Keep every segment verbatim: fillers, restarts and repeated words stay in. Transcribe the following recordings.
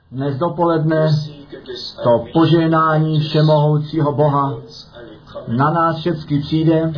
dnes dopoledne to požehnání všemohoucího Boha na nás všechny přijde,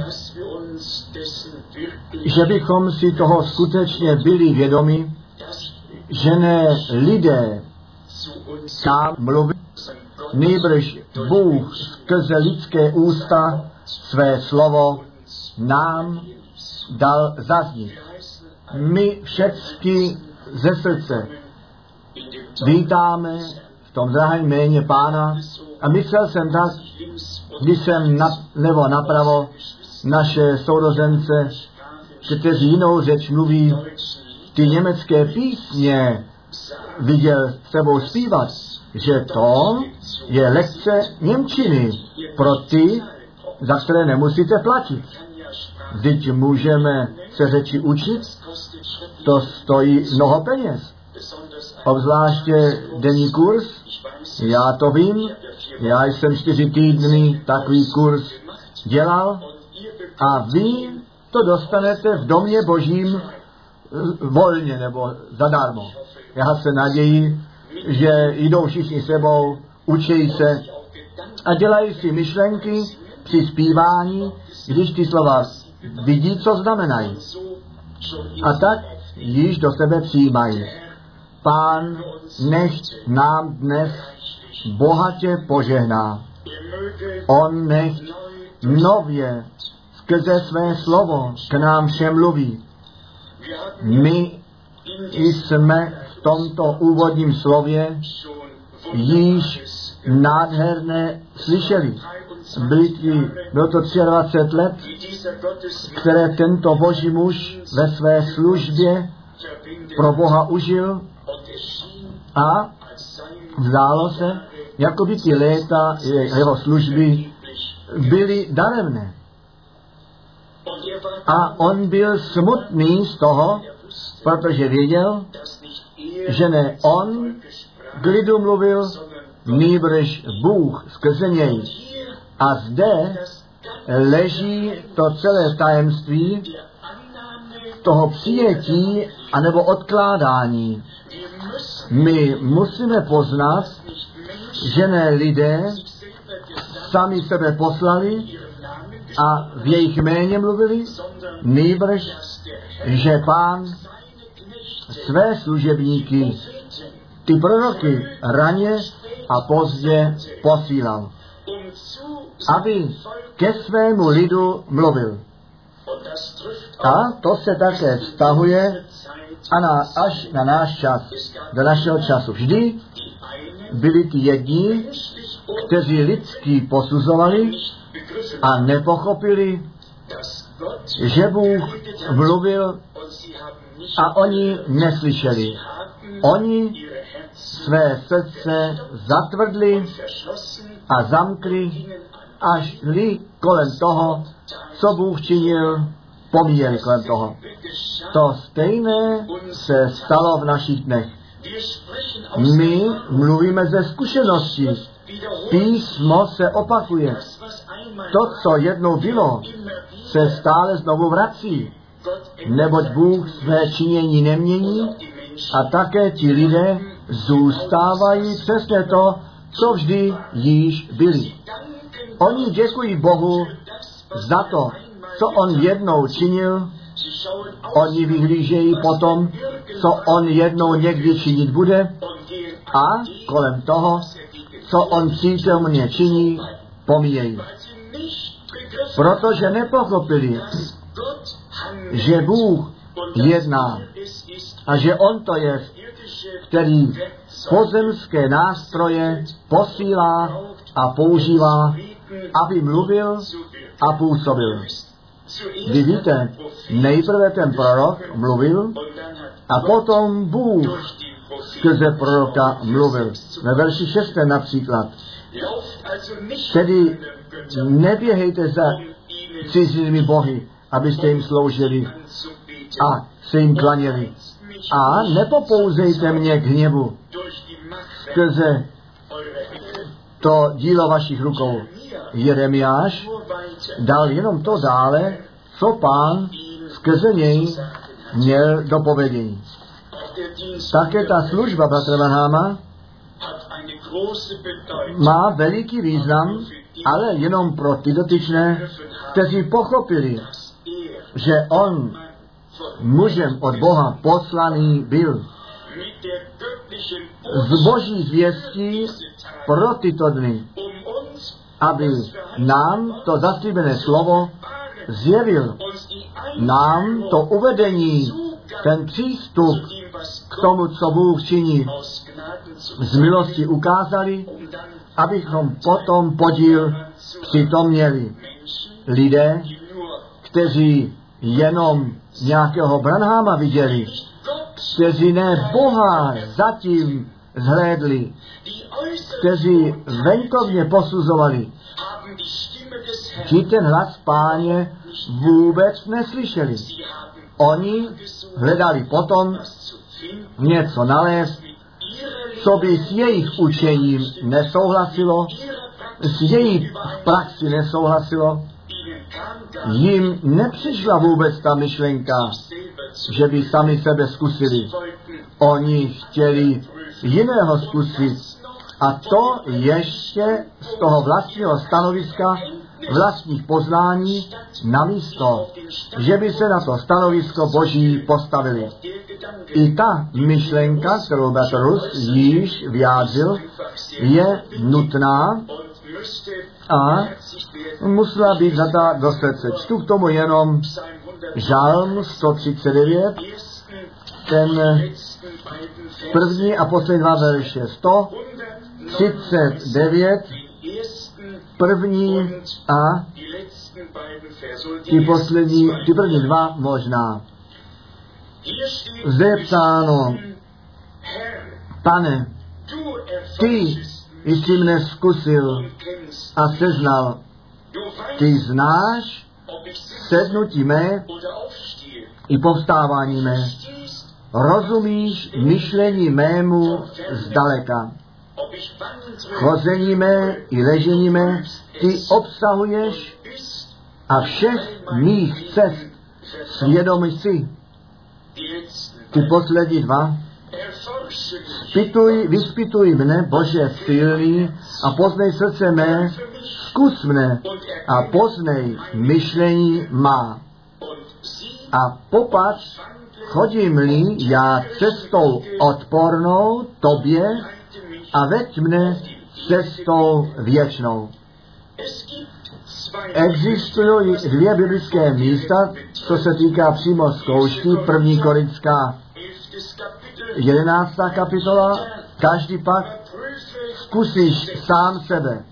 že bychom si toho skutečně byli vědomi, že ne lidé nám mluví, nýbrž Bůh skrze lidské ústa své slovo nám dal zaznít. My všechny ze srdce vítáme v tom drahém jméně Pána a myslel jsem tak, když jsem nalevo napravo naše sourozence, kteří jinou řeč mluví, ty německé písně viděl sebou zpívat, že to je lekce němčiny pro ty, za které nemusíte platit. Vždyť můžeme se řeči učit, to stojí mnoho peněz. Obzvláště denní kurz, já to vím, já jsem čtyři týdny takový kurz dělal a vy to dostanete v domě Božím volně nebo zadarmo. Já se naději, že jdou všichni sebou, učí se a dělají si myšlenky při zpívání, když ty slova vidí, co znamenají. A tak již do sebe přijímají. Pán nechť nám dnes bohatě požehná. On nechť nově skrze své slovo k nám všem mluví. My jsme v tomto úvodním slově již nádherné slyšeli. Bylo to dvacet tři let, které tento boží muž ve své službě pro Boha užil a zdálo se, jako by ty léta jeho služby byly daremné. A on byl smutný z toho, protože věděl, že ne on k lidu mluvil, nýbrž Bůh skrze něj. A zde leží to celé tajemství toho přijetí anebo odkládání. My musíme poznat, že ne lidé sami sebe poslali a v jejich jméně mluvili, nýbrž, že Pán své služebníky, ty proroky, raně a pozdě posílal, aby ke svému lidu mluvil. A to se také vztahuje a na, až na náš čas, do našeho času. Vždy byli ti jedni, kteří lidský posuzovali a nepochopili, že Bůh mluvil a oni neslyšeli. Oni své srdce zatvrdli a zamkli a šli kolem toho, co Bůh činil, pomíjeli kolem toho. To stejné se stalo v našich dnech. My mluvíme ze zkušenosti. Písmo se opakuje. To, co jednou bylo, se stále znovu vrací. Neboť Bůh své činění nemění a také ti lidé zůstávají přesně to, co vždy již byli. Oni děkují Bohu za to, co on jednou činil. Oni vyhlížejí potom, co on jednou někdy činit bude a kolem toho, co on přítomně činí, pomíjejí. Protože nepochopili, že Bůh jedná a že on to je, který pozemské nástroje posílá a používá, aby mluvil a působil. Vy víte, nejprve ten prorok mluvil a potom Bůh skrze proroka mluvil. Ve verši šestém například. Tedy neběhejte za cizími bohy, abyste jim sloužili a se jim klaněli. A nepopouzejte mě k hněvu skrze to dílo vašich rukou. Jeremiáš dal jenom to dále, co Pán skrze něj měl do povědění. Také ta služba bratra Branhama má veliký význam, ale jenom pro ty dotyčné, kteří pochopili, že on mužem od Boha poslaný byl. Z boží zvěstí pro tyto dny, aby nám to zaslíbené slovo zjevil, nám to uvedení, ten přístup k tomu, co Bůh činí, z milosti ukázali, abychom potom podíl přitom měli. Lidé, kteří jenom nějakého Branhama viděli, kteří ne Boha zatím zhlédli, kteří venkovně posuzovali, ti ten hlas Páně vůbec neslyšeli. Oni hledali potom něco nalézt, co by s jejich učením nesouhlasilo, s jejich praxi nesouhlasilo. Jim nepřišla vůbec ta myšlenka, že by sami sebe zkusili. Oni chtěli jiného zkusit. A to ještě z toho vlastního stanoviska, vlastních poznání, namísto, že by se na to stanovisko Boží postavili. I ta myšlenka, kterou Petrus již vyjádřil, je nutná a musela být vzata do srdce. Čtu k tomu jenom Žalm sto třicet devět, ten první a poslední dva verše. sto třicet devět, první a ty poslední, ty první dva možná. Zde je psáno: Pane, ty jsi mne zkusil a seznal, ty znáš sednutí mé i povstávání mé, rozumíš myšlení mému zdaleka. Chození mé i ležení mé ty obsahuješ a všech mých cest svědomí si. Ty poslední dva. Spituj, vyspituj mne, Bože silný, a poznej srdce mé, zkus mne a poznej myšlení má. A popatrz, chodím-li já cestou odpornou tobě a veď mne cestou věčnou. Existují dvě biblické místa, co se týká přímo zkoušky. První Korintská jedenáctá kapitola. Každý pak zkusíš sám sebe.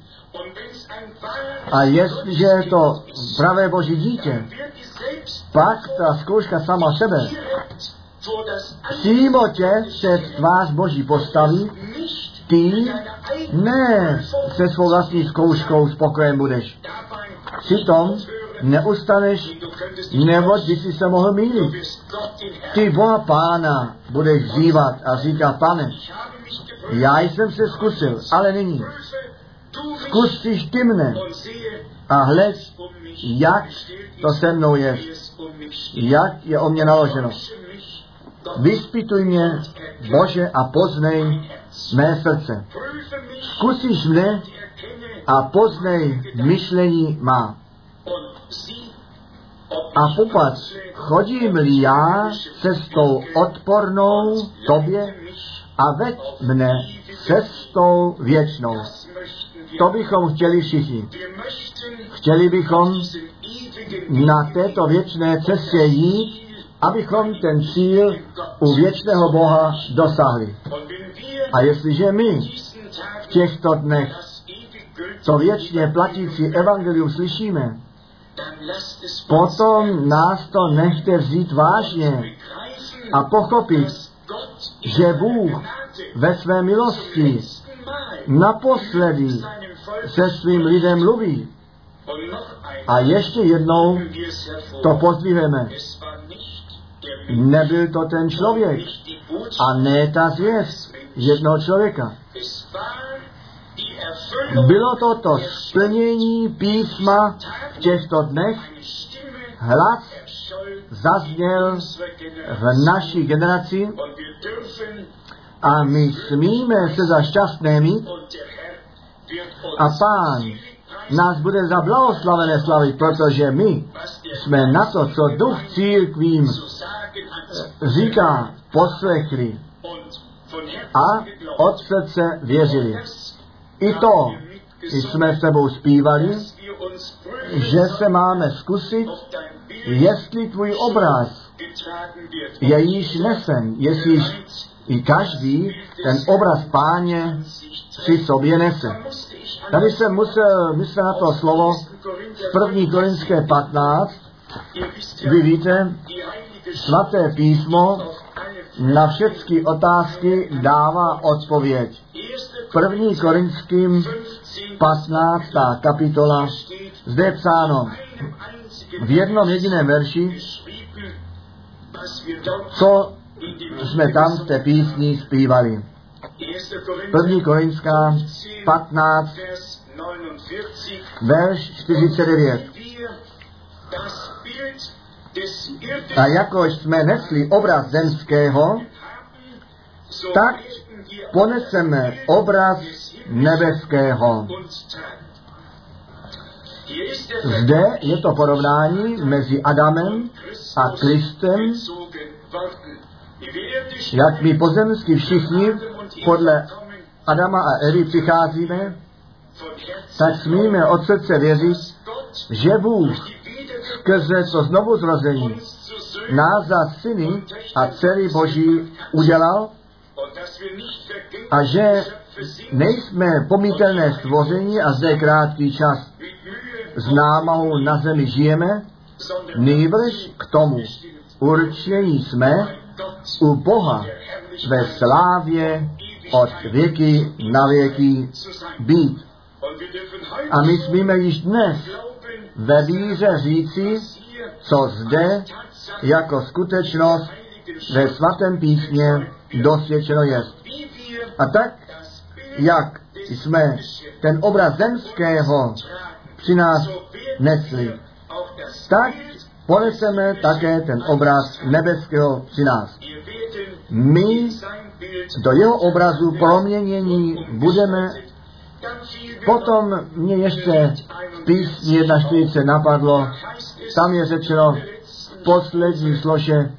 A jestliže je to pravé Boží dítě, pak ta zkouška sama sebe přímo tě před tvář Boží postaví. Ty ne se svou vlastní zkouškou spokojen budeš. Přitom neustaneš, neboť by si se mohl mýlit. Ty Boha Pána budeš vzývat a říkat: Pane, já jsem se zkusil, ale nyní zkusíš ty mne a hled, jak to se mnou je, jak je o mě naloženo. Vyspituj mě, Bože, a poznej mé srdce. Zkusíš mne a poznej myšlení má. A popatrz, chodím-li já cestou odpornou tobě a veď mne cestou věčnou. To bychom chtěli všichni. Chtěli bychom na této věčné cestě jít, abychom ten cíl u věčného Boha dosáhli. A jestliže my v těchto dnech to věčně platící evangelium slyšíme, potom nás to nechte vzít vážně a pochopit, že Bůh ve své milosti naposledy se svým lidem mluví. A ještě jednou to pozdvihujeme. Nebyl to ten člověk a ne ta zvěst jednoho člověka. Bylo to to splnění písma v těchto dnech. Hlas zazněl v naší generaci A my smíme se za šťastné mít a Pán nás bude za blahoslavené slavit, protože my jsme na to, co duch církvím říká, poslechli a od srdce věřili. I to jsme s tebou zpívali, že se máme zkusit, jestli tvůj obraz je již nesen, jestli i každý ten obraz Páně při sobě nese. Tady jsem musel myslet na to slovo z první Korinské patnáct. Vy víte, svaté písmo na všechny otázky dává odpověď. První Korinským patnáctá kapitola, zde je psáno v jednom jediném verši, co jsme tam v té písni zpívali. První Korinská patnáct, verš čtyřicet devět. A jakož jsme nesli obraz zemského, tak poneseme obraz nebeského. Zde je to porovnání mezi Adamem a Kristem, jak my pozemský všichni podle Adama a Evy přicházíme, tak smíme od srdce věřit, že Bůh skrze to znovuzrození nás za syny a dcery Boží udělal a že nejsme pomítelné stvoření a zde krátký čas s námahou na zemi žijeme, nýbrž k tomu určení jsme u Boha ve slávě od věky na věky být. A my smíme již dnes ve víře říci, co zde jako skutečnost ve svatém písmě dosvědčeno jest. A tak, jak jsme ten obraz zemského při nás nesli, tak poneseme také ten obraz nebeského při nás. My do jeho obrazu proměnění budeme. Potom mě ještě v písni jedna čtyřicet napadlo, tam je řečeno v poslední slože,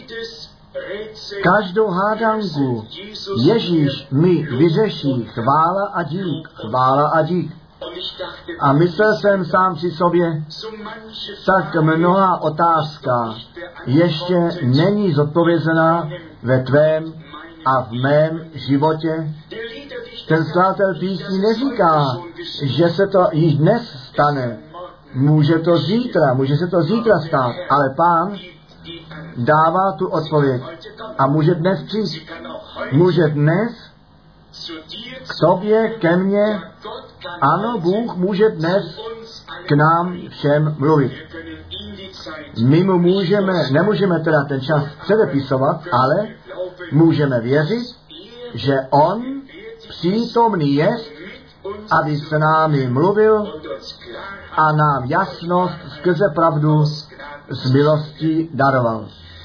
každou hádanku Ježíš mi vyřeší, chvála a dík, chvála a dík. A myslel jsem sám při sobě, tak mnoha otázka ještě není zodpovězená ve tvém a v mém životě. Ten skladatel písní neříká, že se to již dnes stane. Může to zítra, může se to zítra stát, ale Pán dává tu odpověď. A může dnes přijít. Může dnes k tobě, ke mně. Ano, Bůh může dnes k nám všem mluvit. My mu můžeme, nemůžeme teda ten čas předepisovat, ale můžeme věřit, že on přítomný jest, aby s námi mluvil a nám jasnost skrze pravdu z milostí daroval.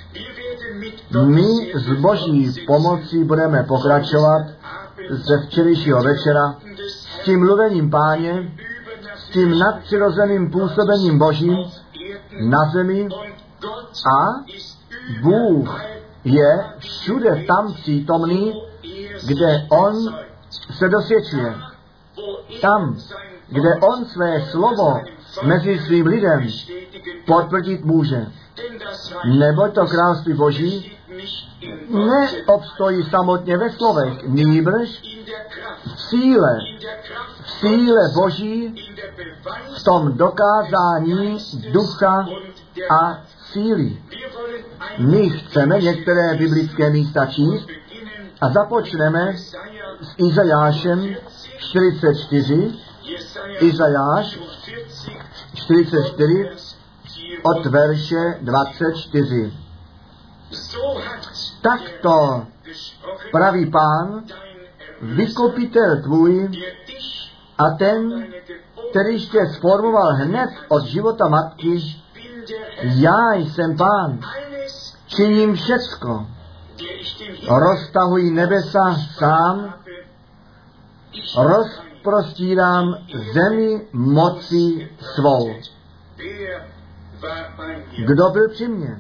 My z Boží pomocí budeme pokračovat ze včerejšího večera s tím mluvením Páně, s tím nadpřirozeným působením Božím na zemi a Bůh je všude tam přítomný, kde on se dosvědčuje. Tam, kde on své slovo mezi svým lidem potvrdit může. Neboť to království Boží neobstojí samotně ve slovech, nýbrž v síle, v síle Boží, v tom dokázání ducha a síly. My chceme některé biblické místa číst a započneme s Izajášem čtyřicet čtyři, Izajáš čtyřicet čtyři od verše dvacet čtyři. Takto praví Pán, vykupitel tvůj a ten, který tě sformoval hned od života matky, já jsem Pán, činím všecko, roztahuji nebesa sám, rozprostírám zemi moci svou. Kdo byl při mně,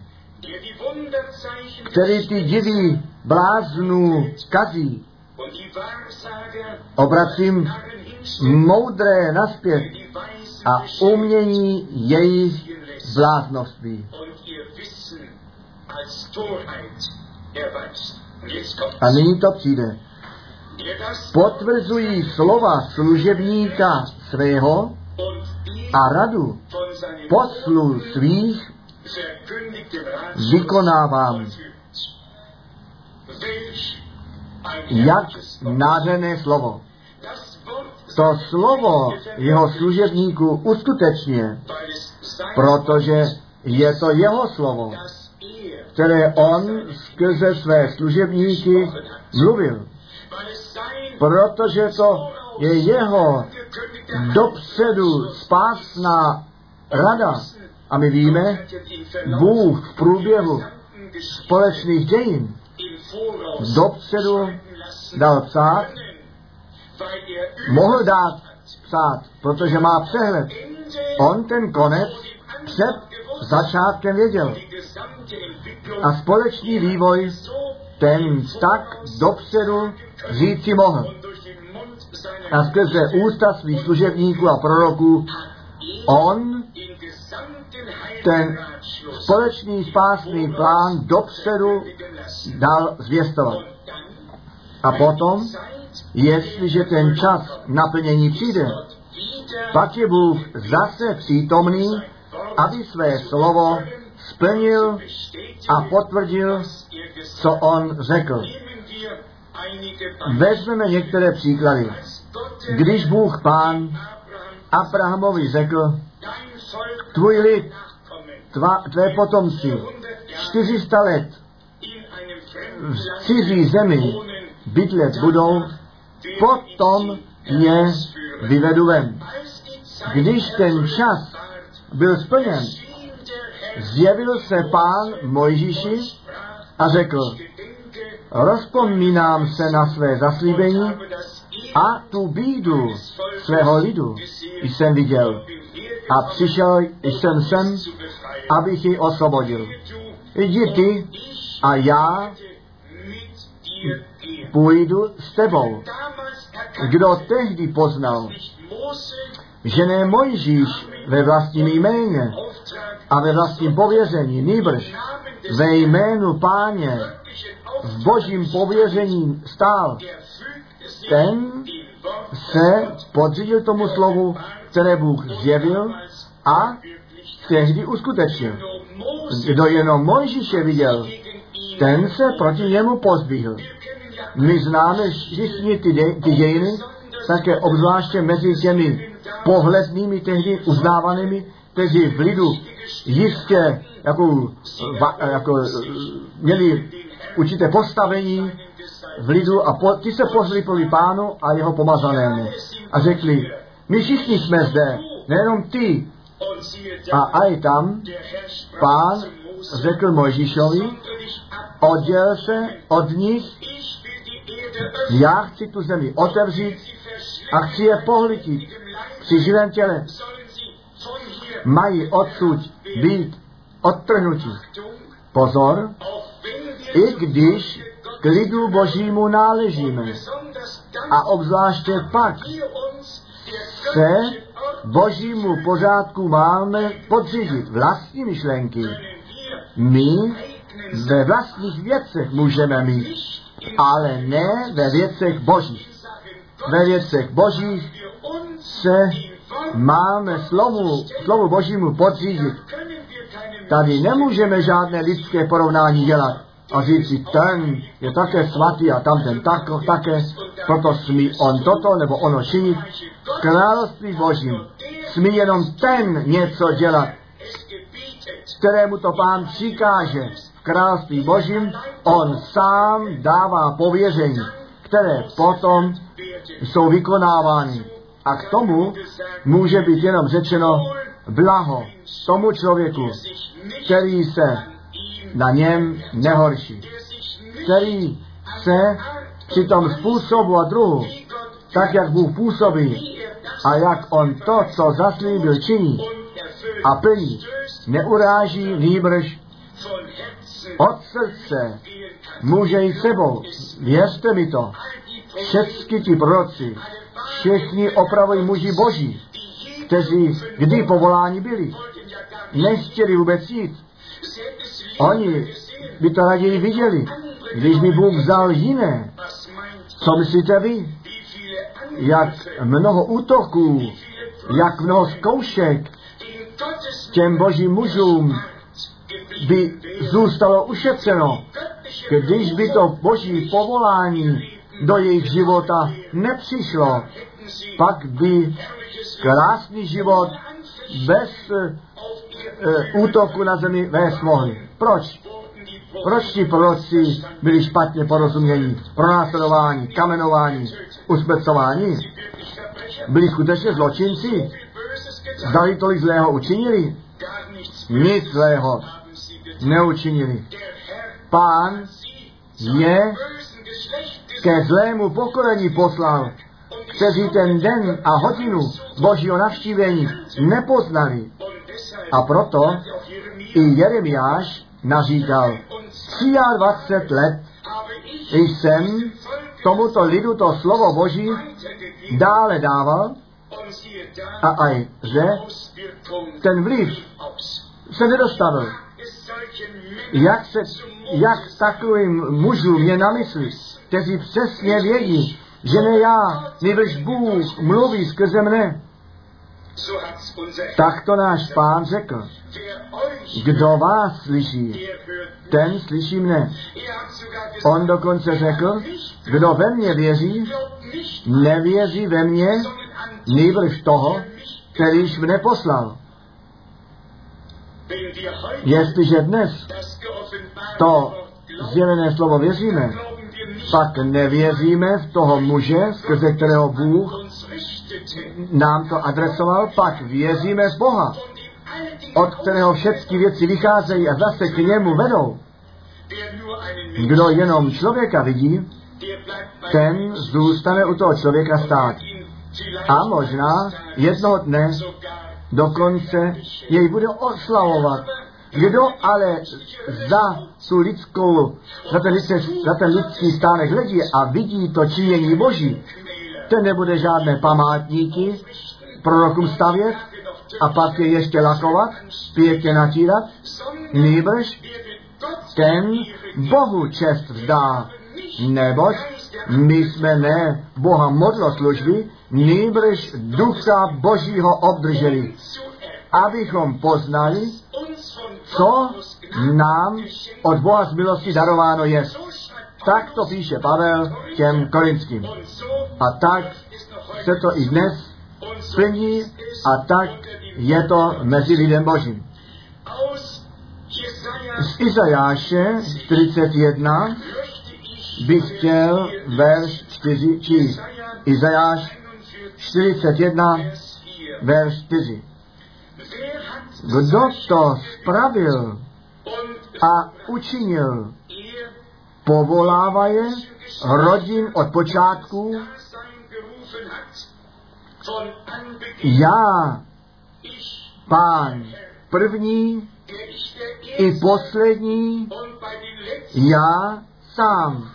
který ty divy bláznů kazí, obracím moudré naspět a umění jejich bláznoství. A nyní to přijde. Potvrzují slova služebníka svého a radu poslů svých vykonávám. Jak nádherné slovo. To slovo jeho služebníku uskutečně, protože je to jeho slovo, které on skrze své služebníky mluvil. Protože to je jeho dopředu spásná rada. A my víme, Bůh v průběhu společných dějin dopředu dal psát, mohl dát psát, protože má přehled. On ten konec před začátkem věděl. A společný vývoj ten tak dopředu říci mohl. A skrze ústa svých služebníků a proroků on ten společný spásný plán dopředu dal zvěstovat. A potom, jestliže ten čas naplnění přijde, pak je Bůh zase přítomný, aby své slovo splnil a potvrdil, co on řekl. Vezmeme některé příklady. Když Bůh Pán Abrahamovi řekl, tvůj lid, tva, tvé potomci, čtyři sta let v cizí zemi bydlet budou, potom je vyvedu ven. Když ten čas byl splněn, zjevil se Pán Mojžíši a řekl, rozpomínám se na své zaslíbení a tu bídu svého lidu jsem viděl. A přišel jsem sem, abych ji osvobodil. Jdi ty a já půjdu s tebou. Kdo tehdy poznal, že ne Mojžíš ve vlastním jméně a ve vlastním pověření, nýbrž ve jménu Páně v božím pověření stál, ten se podřídil tomu slovu, které Bůh zjevil a tehdy uskutečnil. Kdo jenom Mojžíše viděl, ten se proti němu pozdvihl. My známe všichni ty, dej, ty dějiny, také obzvláště mezi těmi pohlednými tehdy uznávanými, kteří v lidu jistě jako, jako, měli určité postavení v lidu a po, ty se pozlípili Pánu a jeho pomazanému a řekli, my všichni jsme zde, nejenom ty. A aj tam Pán řekl Mojžíšovi, odděl se od nich, já chci tu zemi otevřít a chci je pohlítit při živém těle. Mají odsud být odtrhnutí. Pozor, i když k lidu Božímu náležíme a obzvláště pak se Božímu pořádku máme podřídit vlastní myšlenky. My ve vlastních věcech můžeme mít, ale ne ve věcech Božích. Ve věcech Božích se máme slovu, slovu Božímu podřídit. Tady nemůžeme žádné lidské porovnání dělat a říct si, ten je také svatý a tamten tak, také, proto smí on toto nebo ono činit. V království Božím smí jenom ten něco dělat, kterému to Pán přikáže. V království Božím on sám dává pověření, které potom jsou vykonávány. A k tomu může být jenom řečeno blaho tomu člověku, který se na něm nehorší, který se při tom způsobu a druhu, tak jak Bůh působí a jak on to, co zaslíbil, činí a plní, neuráží, nýbrž od srdce může jít sebou. Věřte mi to. Všechny ti proroci, všichni opravují muži boží, kteří kdy povoláni byli, nechtěli vůbec jít. Oni by to raději viděli, když by Bůh vzal jiné. Co myslíte vy? Jak mnoho útoků, jak mnoho zkoušek těm božím mužům by zůstalo ušetřeno, když by to boží povolání do jejich života nepřišlo, pak by krásný život bez uh, útoku na zemi vést mohli. Proč? Proč ti proroci byli špatně porozumění, pronásledování, kamenování, usmrcování? Byli skutečně zločinci? Zdali tolik zlého učinili? Nic zlého neučinili. Pán je ke zlému pokorení poslal, kteří ten den a hodinu božího navštívení nepoznali. A proto i Jeremiáš naříkal, dvacet tři let jsem tomuto lidu to slovo boží dále dával a aj, že ten vliv se nedostavil. Jak, se, jak takovým mužům je na mysli, kteří přesně vědí, že ne já, nýbrž Bůh mluví skrze mne. Tak to náš Pán řekl. Kdo vás slyší, ten slyší mne. On dokonce řekl, kdo ve mně věří, nevěří ve mně, nýbrž toho, kterýž mne poslal. Jestliže dnes to zjevené slovo věříme, pak nevěříme v toho muže, skrze kterého Bůh nám to adresoval, pak věříme v Boha, od kterého všechny věci vycházejí a zase k němu vedou. Kdo jenom člověka vidí, ten zůstane u toho člověka stát. A možná jednoho dne dokonce jej bude oslavovat. Kdo ale za tu lidskou, za ten, lidský, za ten lidský stánek hledí a vidí to činění Boží, ten nebude žádné památníky prorokům stavět a pak je ještě lakovat, pěkně natírat, nýbrž ten Bohu čest vzdá, neboť my jsme ne Boha modloslužby, nýbrž Ducha Božího obdrželi, abychom poznali, co nám od Boha z milosti darováno je. Tak to píše Pavel těm Korinským. A tak se to i dnes plní a tak je to mezi lidem Božím. Z Izajáše čtyřicet jedna bych chtěl verš čtyři číst. Izajáš čtyřicet jedna, verš čtyři. Kdo to spravil a učinil, povolává je rodin od počátku. Já, Pán, první i poslední, já sám.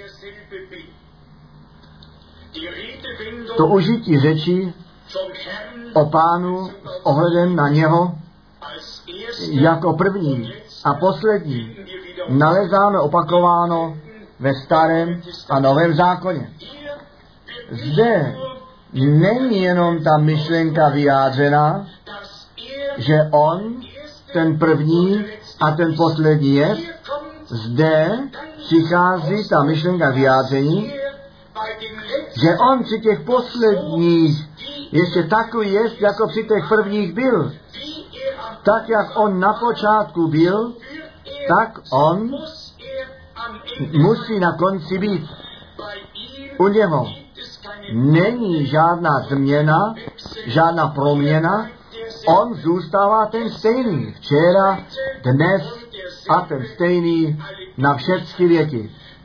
To užití řeči o Pánu s ohledem na něho jako první a poslední nalezáme opakováno ve Starém a Novém zákoně. Zde není jenom ta myšlenka vyjádřena, že on, ten první a ten poslední je. Zde přichází ta myšlenka vyjádření, že on při těch posledních ještě takový je, jako při těch prvních byl. Tak, jak on na počátku byl, tak on musí na konci být. U něho není žádná změna, žádná proměna, on zůstává ten stejný. Včera, dnes a ten stejný na všechny věky.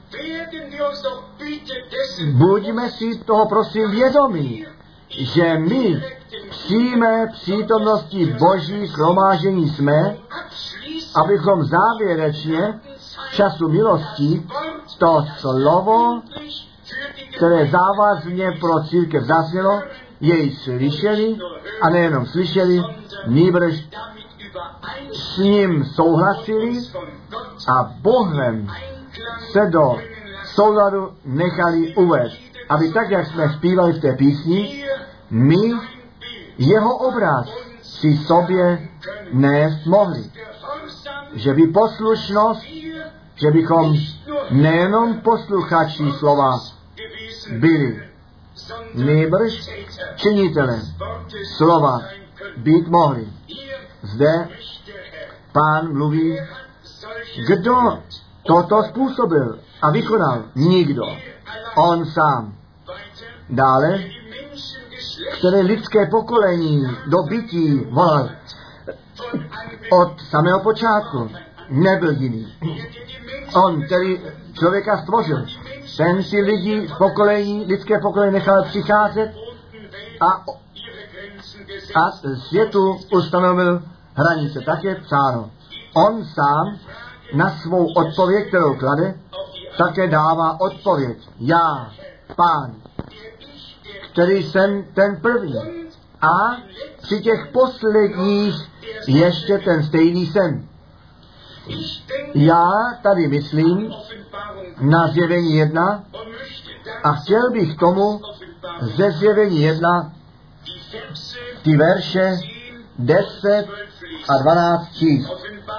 Buďme si toho prosím vědomí, že my přímé přítomnosti Boží shromáždění jsme, abychom závěrečně v času milosti to slovo, které závazně pro církev zaznělo, jej slyšeli a nejenom slyšeli, nýbrž s ním souhlasili a Bohem se do souladu nechali uvést. Aby tak, jak jsme zpívali v té písni, my jeho obraz si sobě nést mohli. Že by poslušnost, že bychom nejenom posluchači slova byli, nýbrž činitelem slova být mohli. Zde Pán mluví, kdo toto způsobil a vykonal? Nikdo. On sám. Dále, které lidské pokolení do bytí volal od samého počátku, nebyl jiný. On, který člověka stvořil, ten si lidi z pokolení, lidské pokolení nechal přicházet a, a světu ustanovil hranice. Tak je psáno. On sám na svou odpověď, kterou klade, také dává odpověď. Já, Pán, který jsem ten první. A při těch posledních ještě ten stejný jsem. Já tady myslím na zjevení jedna a chtěl bych tomu ze zjevení jedna ty verše deset a dvanáct číst.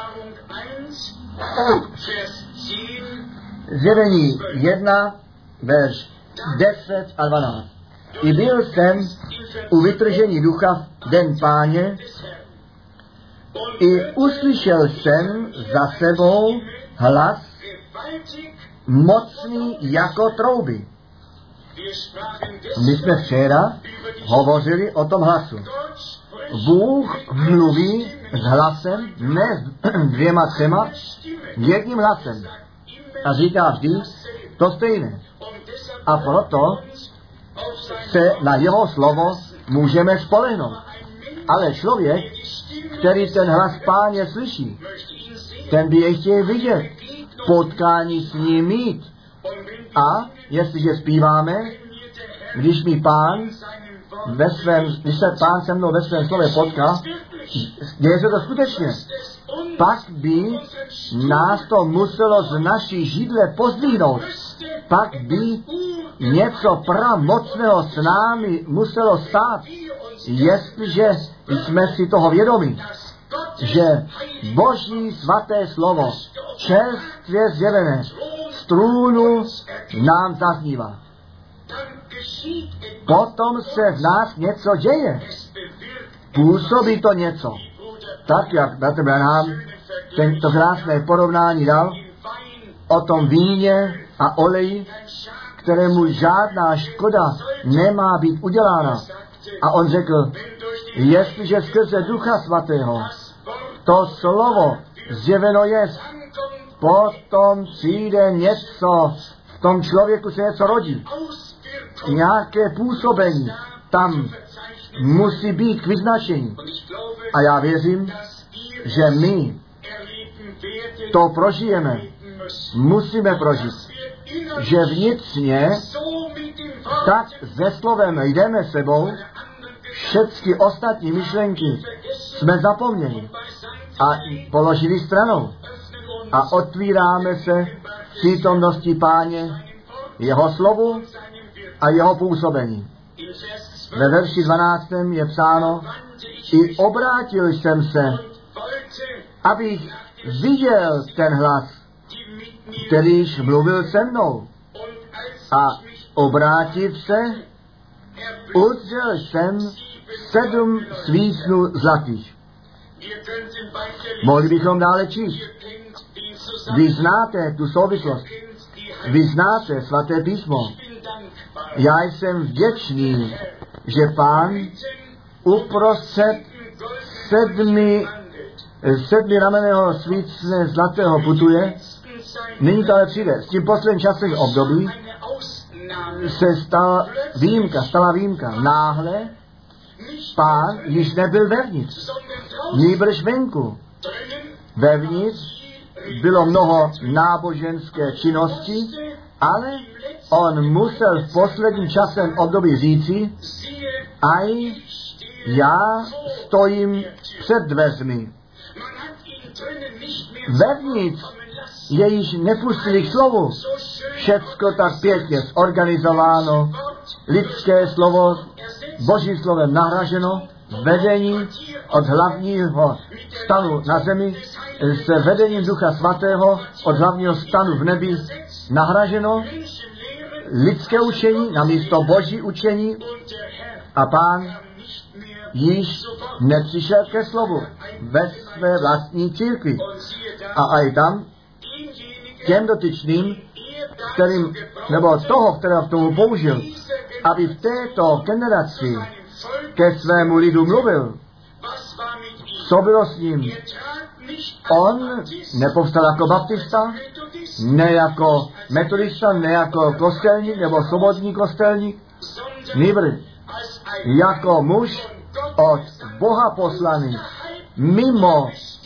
Zjevení jedna, verš deset a dvanáct. I byl jsem u vytržení ducha v den Páně, i uslyšel jsem za sebou hlas mocný jako trouby. My jsme včera hovořili o tom hlasu. Bůh mluví s hlasem, ne s dvěma, třema, jedním hlasem. A říká vždy to stejné. A proto se na jeho slovo můžeme spolehnout. Ale člověk, který ten hlas Páně slyší, ten by jej chtěl vidět, potkání s ním mít. A jestliže zpíváme, když mi Pán ve svém, když se Pán se mnou ve svém slově potká, děje se to skutečně. Pak by nás to muselo z naší židle pozdvihnout. Pak by něco pramocného s námi muselo stát, jestliže jsme si toho vědomi, že Boží svaté slovo, čerstvě zjevené, z trůnu nám zaznívá. Potom se v nás něco děje. Působí to něco. Tak, jak bratr Branham tento krásné porovnání dal o tom víně a oleji, kterému žádná škoda nemá být udělána. A on řekl, jestliže skrze Ducha Svatého to slovo zjeveno je, potom přijde něco, v tom člověku se něco rodí. Nějaké působení tam musí být k vyznačení. A já věřím, že my to prožijeme. Musíme prožít. Že vnitřně tak se slovem jdeme sebou, všechny ostatní myšlenky jsme zapomněli a položili stranou. A otvíráme se v přítomnosti Páně, jeho slovu a jeho působení. Ve verši dvanáctém je psáno, i obrátil jsem se, abych viděl ten hlas, kterýž mluvil se mnou. A obrátit se, uzřel jsem sedm svícnů zlatých. Mohli bychom dále číst. Vy znáte tu souvislost. Vy znáte svaté písmo. Já jsem vděčný, že Pán uprostřed sedmi, sedmi ramenného svícne zlatého putuje Nyní to ale přijde. S tím posledním časovým období se stala výjimka, stala výjimka. Náhle Pán již nebyl vevnitř, nýbrž venku. Vevnitř bylo mnoho náboženské činnosti, ale on musel v posledním časem období říci, aj já stojím před dveřmi. Vevnitř je již nepustili k slovu. Všecko tak pěkně zorganizováno, lidské slovo Božím slovem nahraženo, vedení od hlavního stanu na zemi s vedením Ducha Svatého od hlavního stanu v nebi nahraženo, lidské učení na místo Boží učení a Pán již nepřišel ke slovu ve své vlastní církvi. A aj tam těm dotyčným, kterým, nebo toho, kterého k tomu použil, aby v této generaci ke svému lidu mluvil, co bylo s ním. On nepovstal jako baptista, ne jako metodista, ne jako kostelník nebo svobodní kostelník, nýbrž jako muž od Boha poslaný, mimo,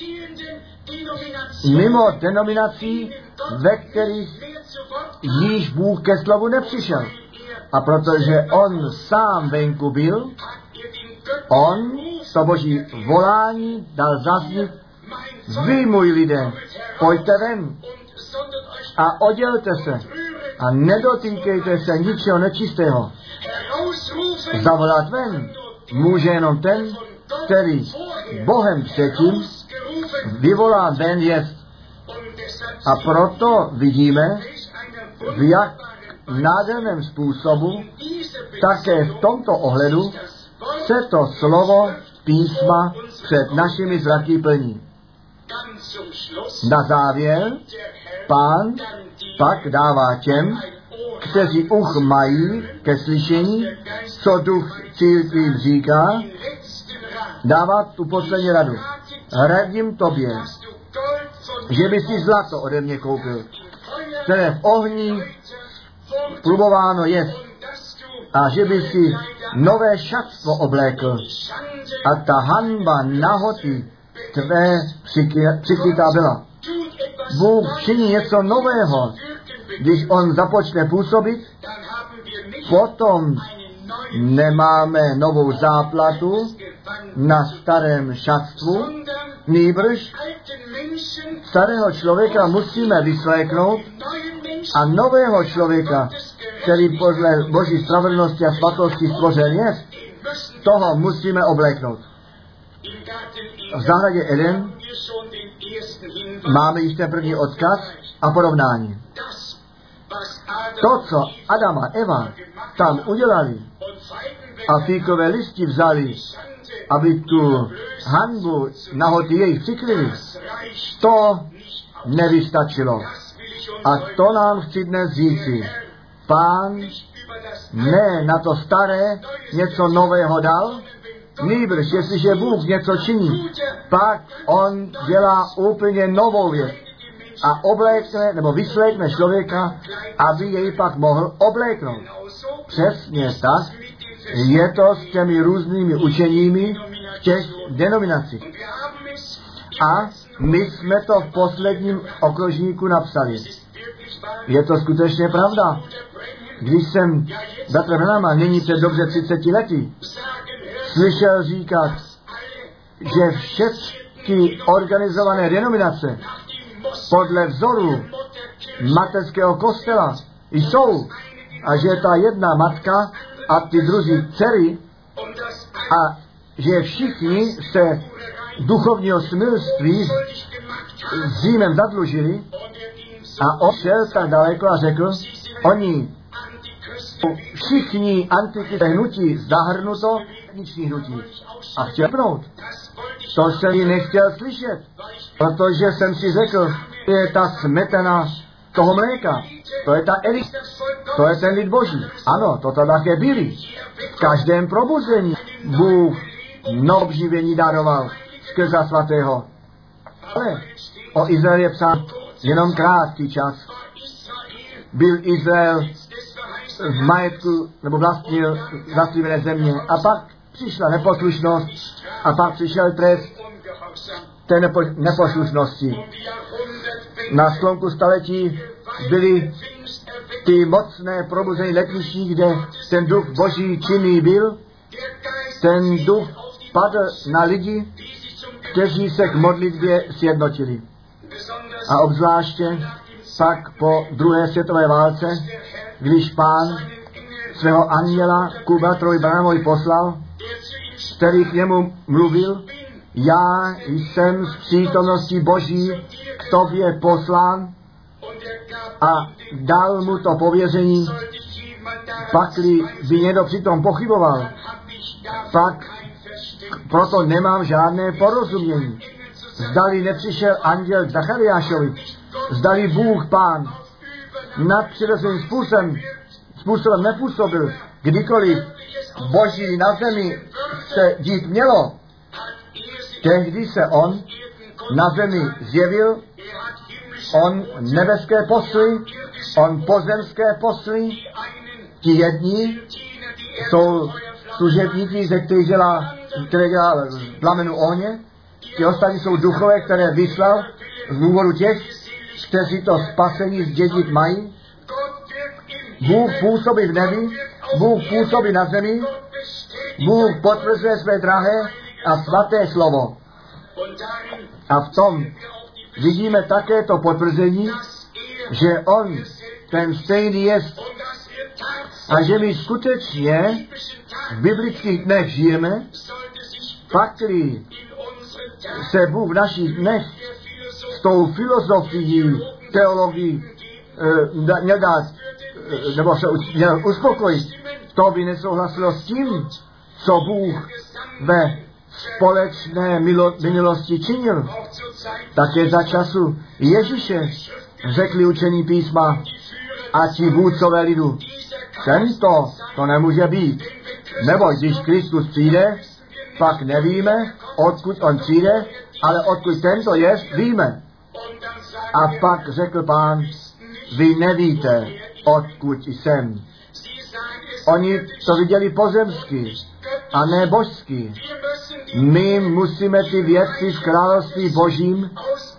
mimo denominací, ve kterých již Bůh ke slovu nepřišel. A protože on sám venku byl, on to Boží volání dal zaznít: vy, můj lidé, pojďte ven a odělte se a nedotýkejte se ničeho nečistého. Zavolat ven může jenom ten, který Bohem předtím vyvolán ven jest. A proto vidíme, v jak nádherném způsobu také v tomto ohledu se to slovo písma před našimi zraky plní. Na závěr Pán pak dává těm, kteří uch mají ke slyšení, co duch církvím říká, dává tu poslední radu. Radím tobě, že by si zlato ode mě koupil, které v ohni plubováno jest, a že by si nové šatstvo oblékl a ta hanba nahoty tvé přikrytá byla. Bůh činí něco nového. Když on započne působit, potom nemáme novou záplatu na starém šatstvu, nýbrž starého člověka musíme vysléknout a nového člověka, který podle Boží spravedlnosti a svatosti stvořen je, toho musíme obléknout. V zahradě Eden máme již ten první odkaz a porovnání. To, co Adam a Eva tam udělali a fíkové listy vzali, aby tu hanbu nahoty jejich přikryli, to nevystačilo. A to nám chci dnes říci. Pán ne na to staré něco nového dal, nýbrž jestliže Bůh něco činí, pak on dělá úplně novou věc a oblékne nebo vyslékne člověka, aby jej pak mohl obléknout. Přesně tak je to s těmi různými učeními v těch denominacích. A my jsme to v posledním okružníku napsali. Je to skutečně pravda. Když jsem bratra Branhama nyní před dobře třiceti lety slyšel říkat, že všechny organizované denominace podle vzoru mateřského kostela jsou a že ta jedna matka a ty druzí dcery a že všichni se duchovního smilství s Římem zadlužili a on šel tak daleko a řekl, oni všichni antikristické hnutí zahrnuto vnitřní hnutí. A chtěl pnout. To jsem ji nechtěl slyšet, protože jsem si řekl, to je ta smetana toho mléka, to je ta elita, to je ten lid Boží. Ano, to také byli. V každém probuzení Bůh novobživení daroval skrze svatého. Ale o Izraeli je psáno, jenom krátký čas byl Izrael v majetku, nebo vlastnil zaslíbené země. A pak přišla neposlušnost a pak přišel trest té nepo, neposlušnosti. Na sklonku staletí byly ty mocné probuzení letniční, kde ten duch Boží činný byl. Ten duch padl na lidi, kteří se k modlitbě sjednotili. A obzvláště pak po druhé světové válce, když Pán svého anděla ku bratrovi Branhamovi poslal, který k němu mluvil, já jsem z přítomnosti Boží k tobě poslán, a dal mu to pověření, pakli by někdo přitom pochyboval, pak proto nemám žádné porozumění. Zdali nepřišel anděl k Zachariášovi, zdali Bůh Pán nadpřirozeným způsobem, způsobem nepůsobil, kdykoliv Boží na zemi se dít mělo, tehdy se on na zemi zjevil, on nebeské posly, on pozemské posly, ti jedni jsou služebníci, ze kterých dělá, které dělá plamenu ohně, ti ostatní jsou duchové, které vyslal z důvodu těch, kteří to spasení zdědit mají. Bůh působí v nebi, Bůh působí na zemi, Bůh potvrzuje své drahé a svaté slovo. A v tom vidíme také to potvrzení, že on ten stejný jest a že my skutečně v biblických dnech žijeme, pakli se Bůh v našich dnech s tou filozofií, teologií e, nedá, e, nebo se měl uspokojit, to by nesouhlasilo s tím, co Bůh ve společné milo, minulosti činil. Také za času Ježíše řekli učení písma a ti vůdcové lidu, tento to nemůže být, nebo když Kristus přijde, pak nevíme, odkud on přijde, ale odkud tento je, víme. A pak řekl Pán, vy nevíte, odkud jsem. Oni to viděli pozemsky a ne božsky. My musíme ty věci v království Božím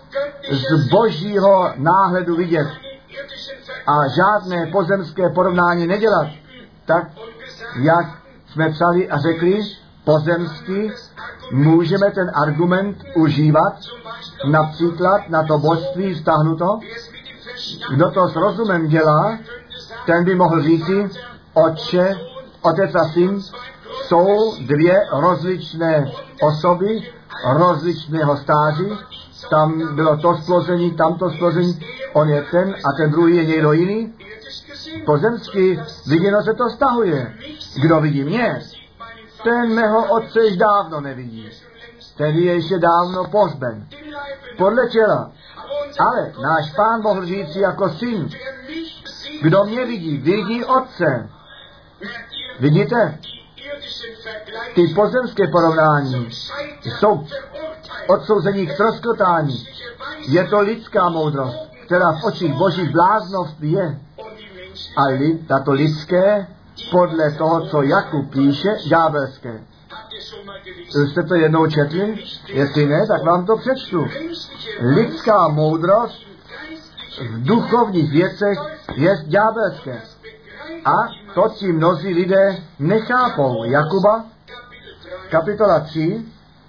z Božího náhledu vidět a žádné pozemské porovnání nedělat. Tak, jak jsme psali a řekli, pozemsky můžeme ten argument užívat, například na to božství vztahnuto. Kdo to s rozumem dělá, ten by mohl říci, Otče, Otec a Syn jsou dvě rozličné osoby, rozličného stáří, tam bylo to splození, tamto splození, on je ten a ten druhý je někdo jiný. Pozemsky viděno se to stahuje. Kdo vidí mě, ten mého otce již dávno nevidí. Ten je ještě dávno pohřben. Podle těla. Ale náš Pán mohl říct jako syn, kdo mě vidí, vidí otce. Vidíte? Ty pozemské porovnání jsou odsouzení k troskotání. Je to lidská moudrost, která v očích Božích bláznoství je. A lid, tato lidské, podle toho, co Jakub píše, ďábelské. Jste to jednou četli? Jestli ne, tak vám to přečtu. Lidská moudrost v duchovních věcech je ďábelské. A to ti mnozí lidé nechápou. Jakuba, kapitola tři,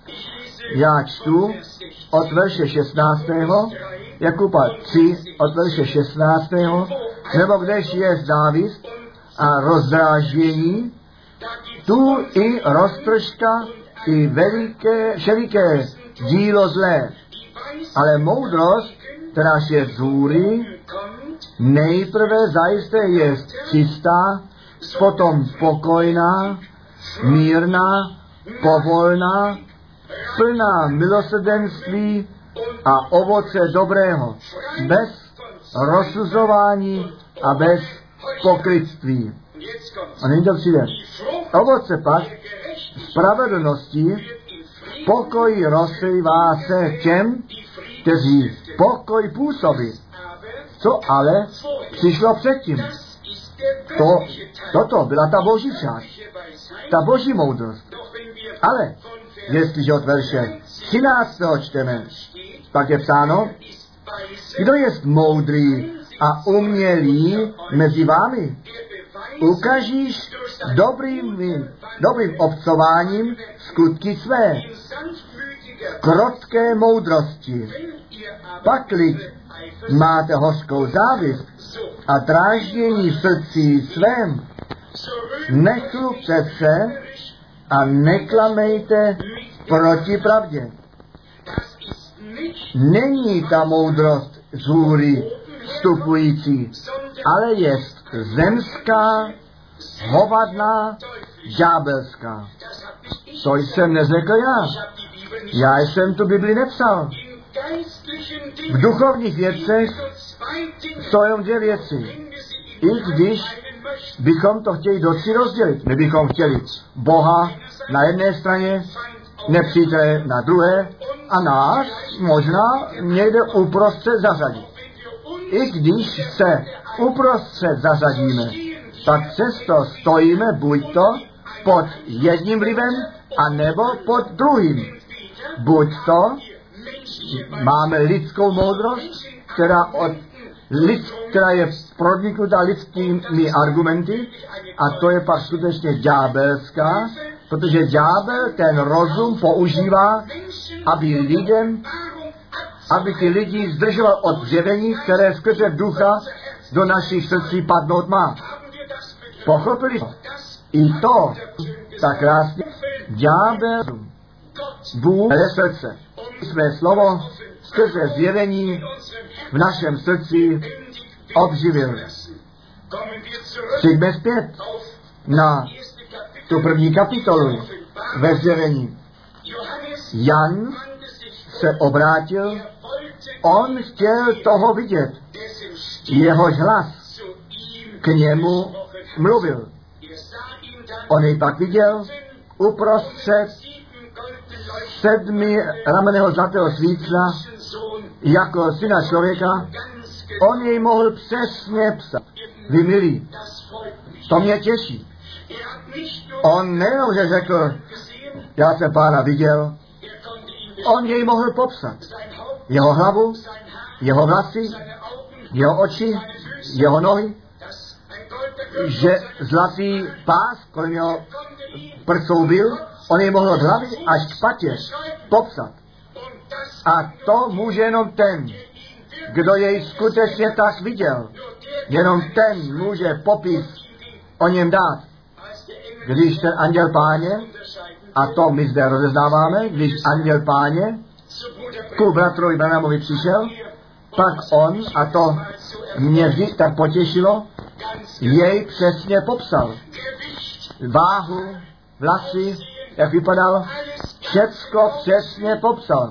já čtu od verše šestnáctého. Jakuba tři, od verše šestnáctého. Nebo kdež je závist a rozdráždění, tu i roztržka, i veliké, všeliké dílo zlé. Ale moudrost, kteráž je z hůry, nejprve zajisté je čistá, potom pokojná, mírná, povolná, plná milosrdenství a ovoce dobrého, bez rozsuzování a bez pokrytství. A nyní to přijde. Ovoce pak spravedlnosti pokoj rozsejvá se těm, kteří pokoj působí. Co ale přišlo předtím? To, toto byla ta boží část, ta boží moudrost. Ale jestliže od verše třináctého čteme, pak je psáno, kdo je moudrý a umělý mezi vámi? Ukažíš dobrým, dobrým obcováním skutky své, krotké moudrosti. Pakliť máte hořkou závist a dráždění v srdci svém, nechlubte se a neklamejte proti pravdě. Není ta moudrost z hůry vstupující, ale je zemská, hovadná, ďábelská. To jsem neřekl já. Já jsem tu Bibli nepsal. V duchovních věcech jsou jenom dvě věci. I když bychom to chtěli do tří rozdělit. My bychom chtěli Boha na jedné straně, nepřítele na druhé a nás možná někde uprostřed zařadit. I když se uprostřed zařadíme, tak přesto stojíme buď to pod jedním vlivem, anebo pod druhým. Buď to máme lidskou moudrost, která, od, lid, která je proniknutá lidskými argumenty, a to je pak skutečně ďábelská, protože ďábel ten rozum používá, aby lidem, aby ty lidi zdržoval od zjevení, které skrze ducha do našich srdcí padnout má. Pochopili? I to tak krásně. Ďábel, Bůh je srdce. Své slovo skrze zjevení v našem srdci obživil. Přijďme zpět na tu první kapitolu ve zjevení. Jan se obrátil, on chtěl toho vidět. Jehož hlas k němu mluvil. On jej pak viděl uprostřed sedmi ramenného zlatého svícna jako syna člověka. On jej mohl přesně psat. Vy milí, to mě těší. On nejenom, že řekl, já jsem Pána viděl, on jej mohl popsat. Jeho hlavu, jeho vlasy, jeho oči, jeho nohy, že zlatý pás kolem jeho prsou byl, on jej mohl od hlavy až k patě popsat. A to může jenom ten, kdo jej skutečně tak viděl. Jenom ten může popis o něm dát. Když ten anděl Páně, a to my zde rozeznáváme, když anděl Páně ku bratrovi Branhamovi přišel, pak on, a to mě vždy tak potěšilo, jej přesně popsal. Váhu, vlasy, jak vypadal, všecko přesně popsal.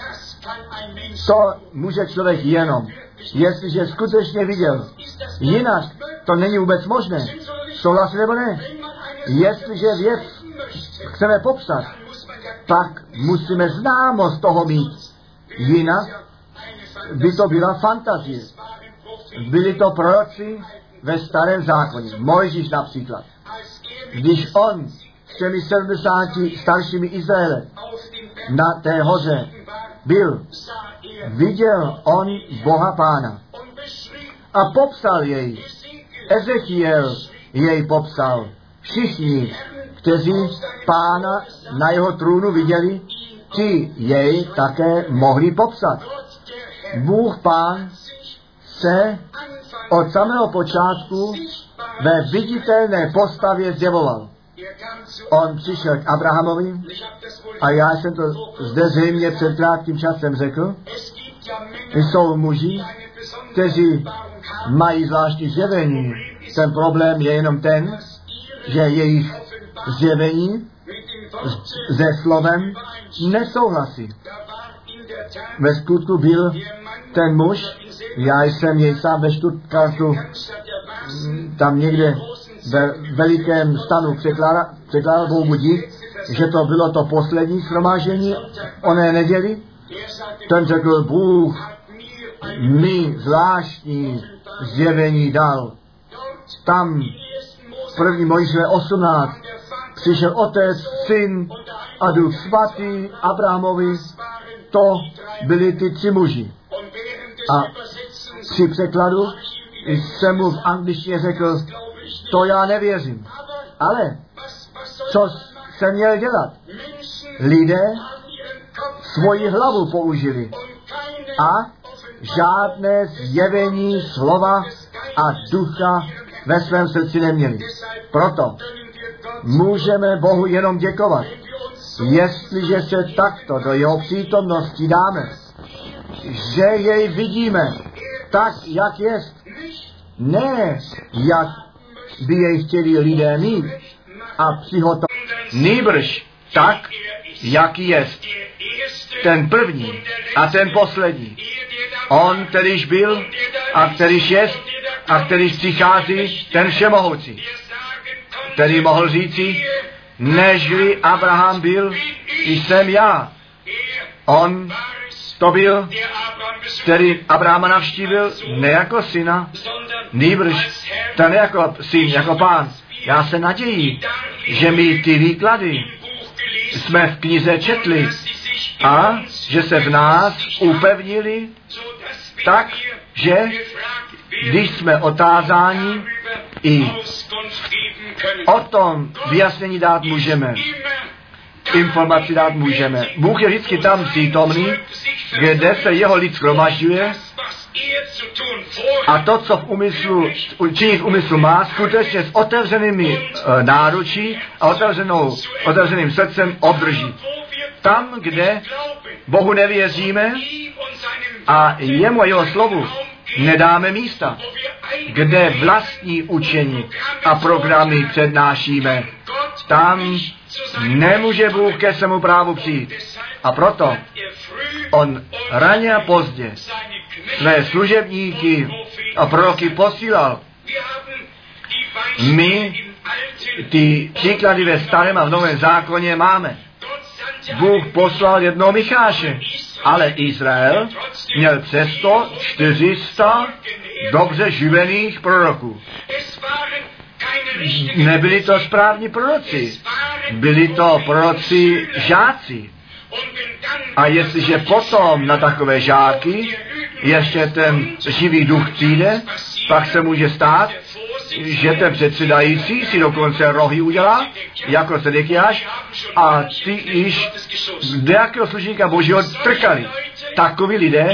To může člověk jenom, jestliže skutečně viděl. Jinak to není vůbec možné. Souhlasí nebo ne? Jestliže věc chceme popsat, pak musíme známost toho mít. Jinak by to byla fantazie. Byli to proroci ve starém zákoně. Mojžíš například. Když on s těmi sedmdesáti staršími Izraele na té hoře byl, viděl on Boha Pána a popsal jej. Ezechiel jej popsal. Všichni, kteří Pána na jeho trůnu viděli, ti jej také mohli popsat. Bůh Pán se od samého počátku ve viditelné postavě zjevoval. On přišel k Abrahamovi a já jsem to zde zřejmě před krátkým časem řekl. Jsou muži, kteří mají zvláštní zjevení. Ten problém je jenom ten, že jejich zjevení se slovem nesouhlasí. Ve skutku byl ten muž, já jsem jej sám ve Stuttgartu tam někde ve velikém stanu překládal, překládal Bohu dík, že to bylo to poslední shromáždění oné neděli. Ten řekl, Bůh mi zvláštní zjevení dal. Tam první Mojžíšové osmnáct přišel Otec, Syn a Duch Svatý Abrahamovi. To byli ty tři muži. A při překladu jsem mu v angličtině řekl, to já nevěřím. Ale co jsem měl dělat? Lidé svoji hlavu použili a žádné zjevení slova a ducha ve svém srdci neměli. Proto můžeme Bohu jenom děkovat, jestliže se takto do jeho přítomnosti dáme, že jej vidíme tak, jak jest. Ne, jak by jej chtěli lidé mít a přihotovit. Nýbrž tak, jak jest. Ten první a ten poslední. On, kterýž byl a kterýž jest a kterýž přichází, ten všemohoucí, který mohl říci, nežli Abraham byl, jsem já. On to byl, který Abrahama navštívil ne jako syna, nýbrž ten jako syn, jako pán. Já se naději, že my ty výklady jsme v knize četli a že se v nás upevnili tak, že když jsme otázáni, i o tom vyjasnění dát můžeme, informaci dát můžeme. Bůh je vždycky tam přítomný, kde se jeho lid shromažďuje a to, co v úmyslu, činí v úmyslu má, skutečně s otevřenými e, náručí a otevřenou, otevřeným srdcem obdrží. Tam, kde Bohu nevěříme a jemu a jeho slovu nedáme místa, kde vlastní učení a programy přednášíme, tam nemůže Bůh ke svému právu přijít. A proto on raně a pozdě své služebníky a proroky posílal. My ty příklady ve starém a v novém zákoně máme. Bůh poslal jednoho Micháše, ale Izrael měl přesto čtyři sta dobře živených proroků. Nebyli to správní proroci, byli to proroci žáci. A jestliže potom na takové žáky ještě ten živý duch přijde, pak se může stát, že ten předsedající si dokonce rohy udělá, jako Sedekiáš, a ty již do jakého služníka Božího trkali. Takoví lidé,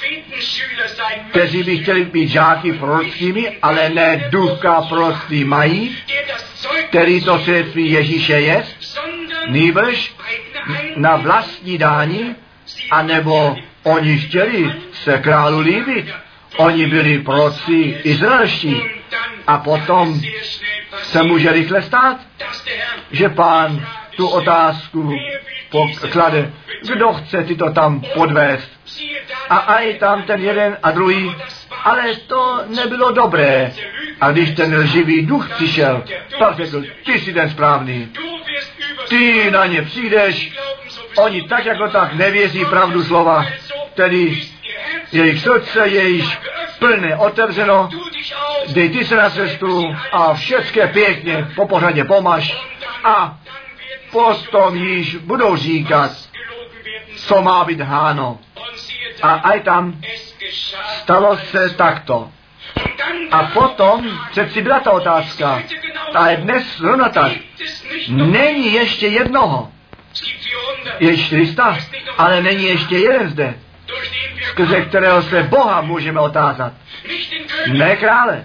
kteří by chtěli být žáky prorockými, ale ne ducha proroctví mají, který to svědectví Ježíše je, nýbrž na vlastní dání, anebo oni chtěli se králu líbit. Oni byli proroci izraelští. A potom se může rychle stát, že Pán tu otázku poklade, kdo chce ty to tam podvést. A aj tam ten jeden a druhý, ale to nebylo dobré. A když ten lživý duch přišel, pak řekl, ty jsi ten správný. Ty na ně přijdeš, oni tak jako tak nevěří pravdu slova, tedy jejich srdce je již plné otevřeno, dej ty se na cestu a všechno pěkně po pořadě pomaž a potom již budou říkat, co má být háno. A aj tam stalo se takto. A potom přeci byla ta otázka, a je dnes zrovna tak, není ještě jednoho, je čtyři sta, ale není ještě jeden zde, skrze kterého se Boha můžeme otázat. Ne krále,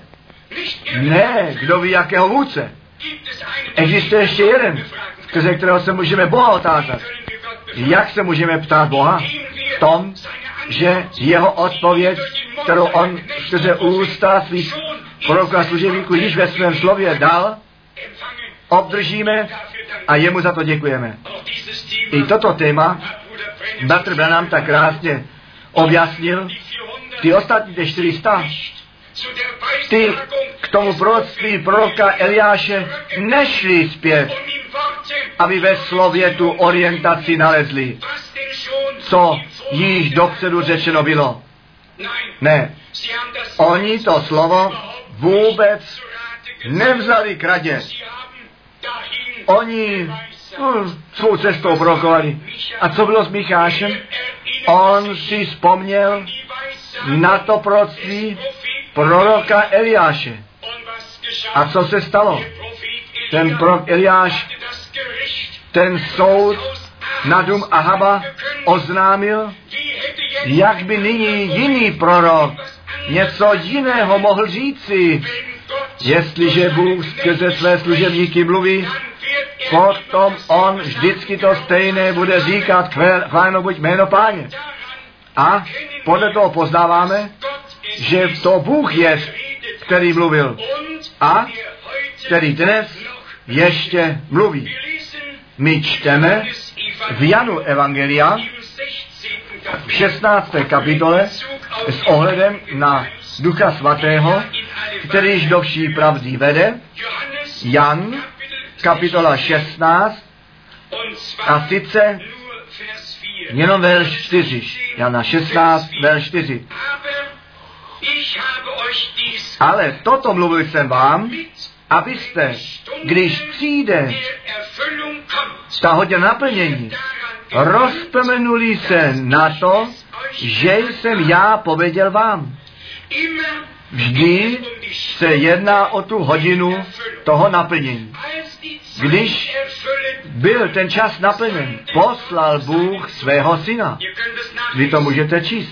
ne kdo ví jakého vůdce. Existuje ještě jeden, skrze kterého se můžeme Boha otázat. Jak se můžeme ptát Boha? V tom, že jeho odpověď, kterou on skrze ústa svých proroků a služebníků již ve svém slově dal, obdržíme a jemu za to děkujeme. I toto téma bratr Branham tak krásně objasnil. Ty ostatní, ty čtyři sta, ty k tomu proroctví proroka Eliáše nešli zpět, aby ve slově tu orientaci nalezli, co již dopředu řečeno bylo. Ne, oni to slovo vůbec nevzali k radě. Oni no, svou cestou brokovali. A co bylo s Michášem? On si vzpomněl na to proroctví proroka Eliáše. A co se stalo? Ten prorok Eliáš ten soud na dům Ahaba oznámil, jak by nyní jiný prorok něco jiného mohl říci. Jestliže Bůh skrze své služebníky mluví, potom on vždycky to stejné bude říkat, chváleno buď jméno Páně. A podle toho poznáváme, že to Bůh je, který mluvil a který dnes ještě mluví. My čteme v Janu Evangelia v šestnácté kapitole s ohledem na Ducha Svatého, kterýž do vší pravdy vede. Jan, kapitola šestnáct, a sice jenom verš čtyři. Jana šestnáct, verš čtyři. Ale toto mluvil jsem vám, abyste, když přijde ta hodina naplnění, rozpomenuli se na to, že jsem já pověděl vám. Vždy se jedná o tu hodinu toho naplnění. Když byl ten čas naplněn, poslal Bůh svého syna. Vy to můžete číst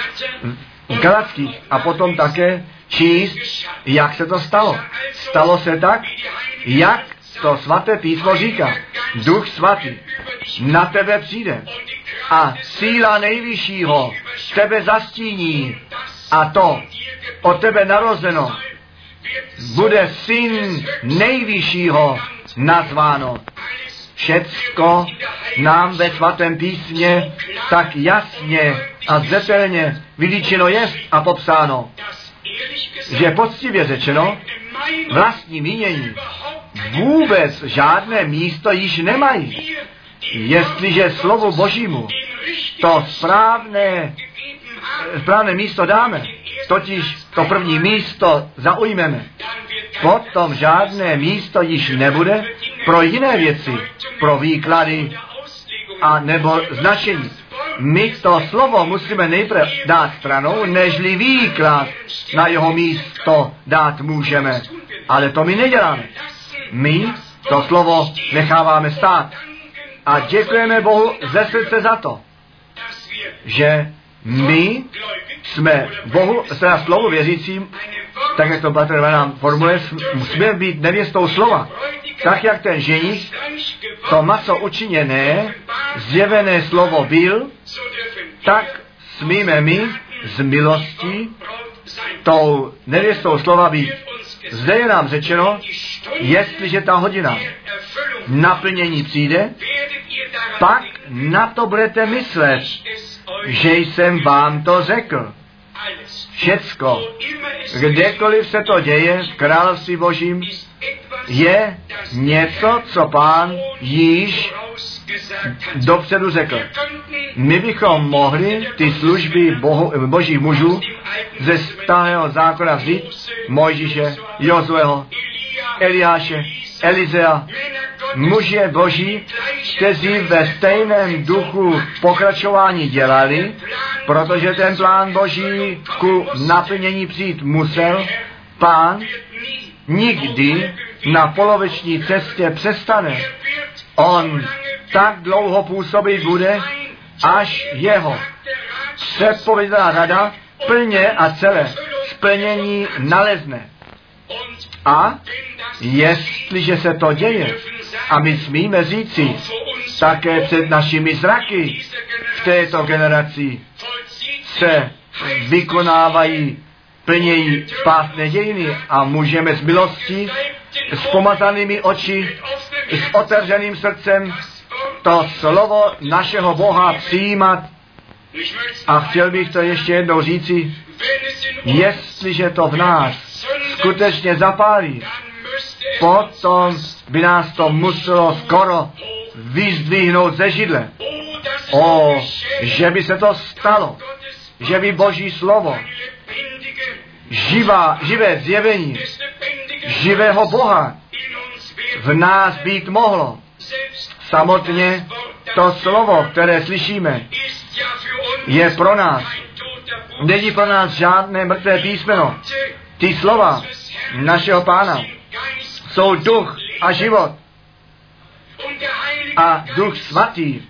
v Galatských a potom také číst, jak se to stalo. Stalo se tak, jak to svaté písmo říká. Duch svatý na tebe přijde a síla nejvyššího tebe zastíní a to od tebe narozeno bude syn nejvyššího nazváno. Všecko nám ve svatém písmě tak jasně a zřetelně vylíčeno je a popsáno, že poctivě řečeno vlastní mínění vůbec žádné místo již nemají. Jestliže slovu Božímu to správné, správné místo dáme, totiž to první místo zaujmeme, potom žádné místo již nebude pro jiné věci, pro výklady a nebo značení. My to slovo musíme nejprve dát stranou, nežli výklad na jeho místo dát můžeme. Ale to my neděláme. My to slovo necháváme stát. A děkujeme Bohu ze srdce za to, že my jsme Bohu, teda slovu věřícím, tak jak to Bratr nám formuluje, musíme být nevěstou slova. Tak jak ten ženich, to maso učiněné, zjevené slovo byl, tak smíme my z milostí tou nevěstou slova být. Zde je nám řečeno, jestliže ta hodina naplnění přijde, pak na to budete myslet, že jsem vám to řekl. Všecko, kdekoliv se to děje v království Božím, je něco, co Pán již dopředu řekl. My bychom mohli ty služby bohu, božích mužů ze starého zákona vzít, Mojžíše, Jozueho, Eliáše, Elizea, muže boží, kteří ve stejném duchu pokračování dělali, protože ten plán Boží ku naplnění přijít musel. Pán nikdy na poloviční cestě přestane. On tak dlouho působit bude, až jeho předpovědaná rada plně a celé splnění nalezne. A jestliže se to děje, a my smíme říci, také před našimi zraky v této generaci se vykonávají, plnějí spásné dějiny a můžeme s milostí, s pomazanými oči, s otevřeným srdcem to slovo našeho Boha přijímat. A chtěl bych to ještě jednou říci, jestliže to v nás skutečně zapálí, potom by nás to muselo skoro vyzdvihnout ze židle. O, že by se to stalo. že by Boží slovo, živá, živé zjevení živého Boha v nás být mohlo. Samotně to slovo, které slyšíme, je pro nás. Není pro nás žádné mrtvé písmeno. Ty slova našeho Pána jsou duch a život. A Duch Svatý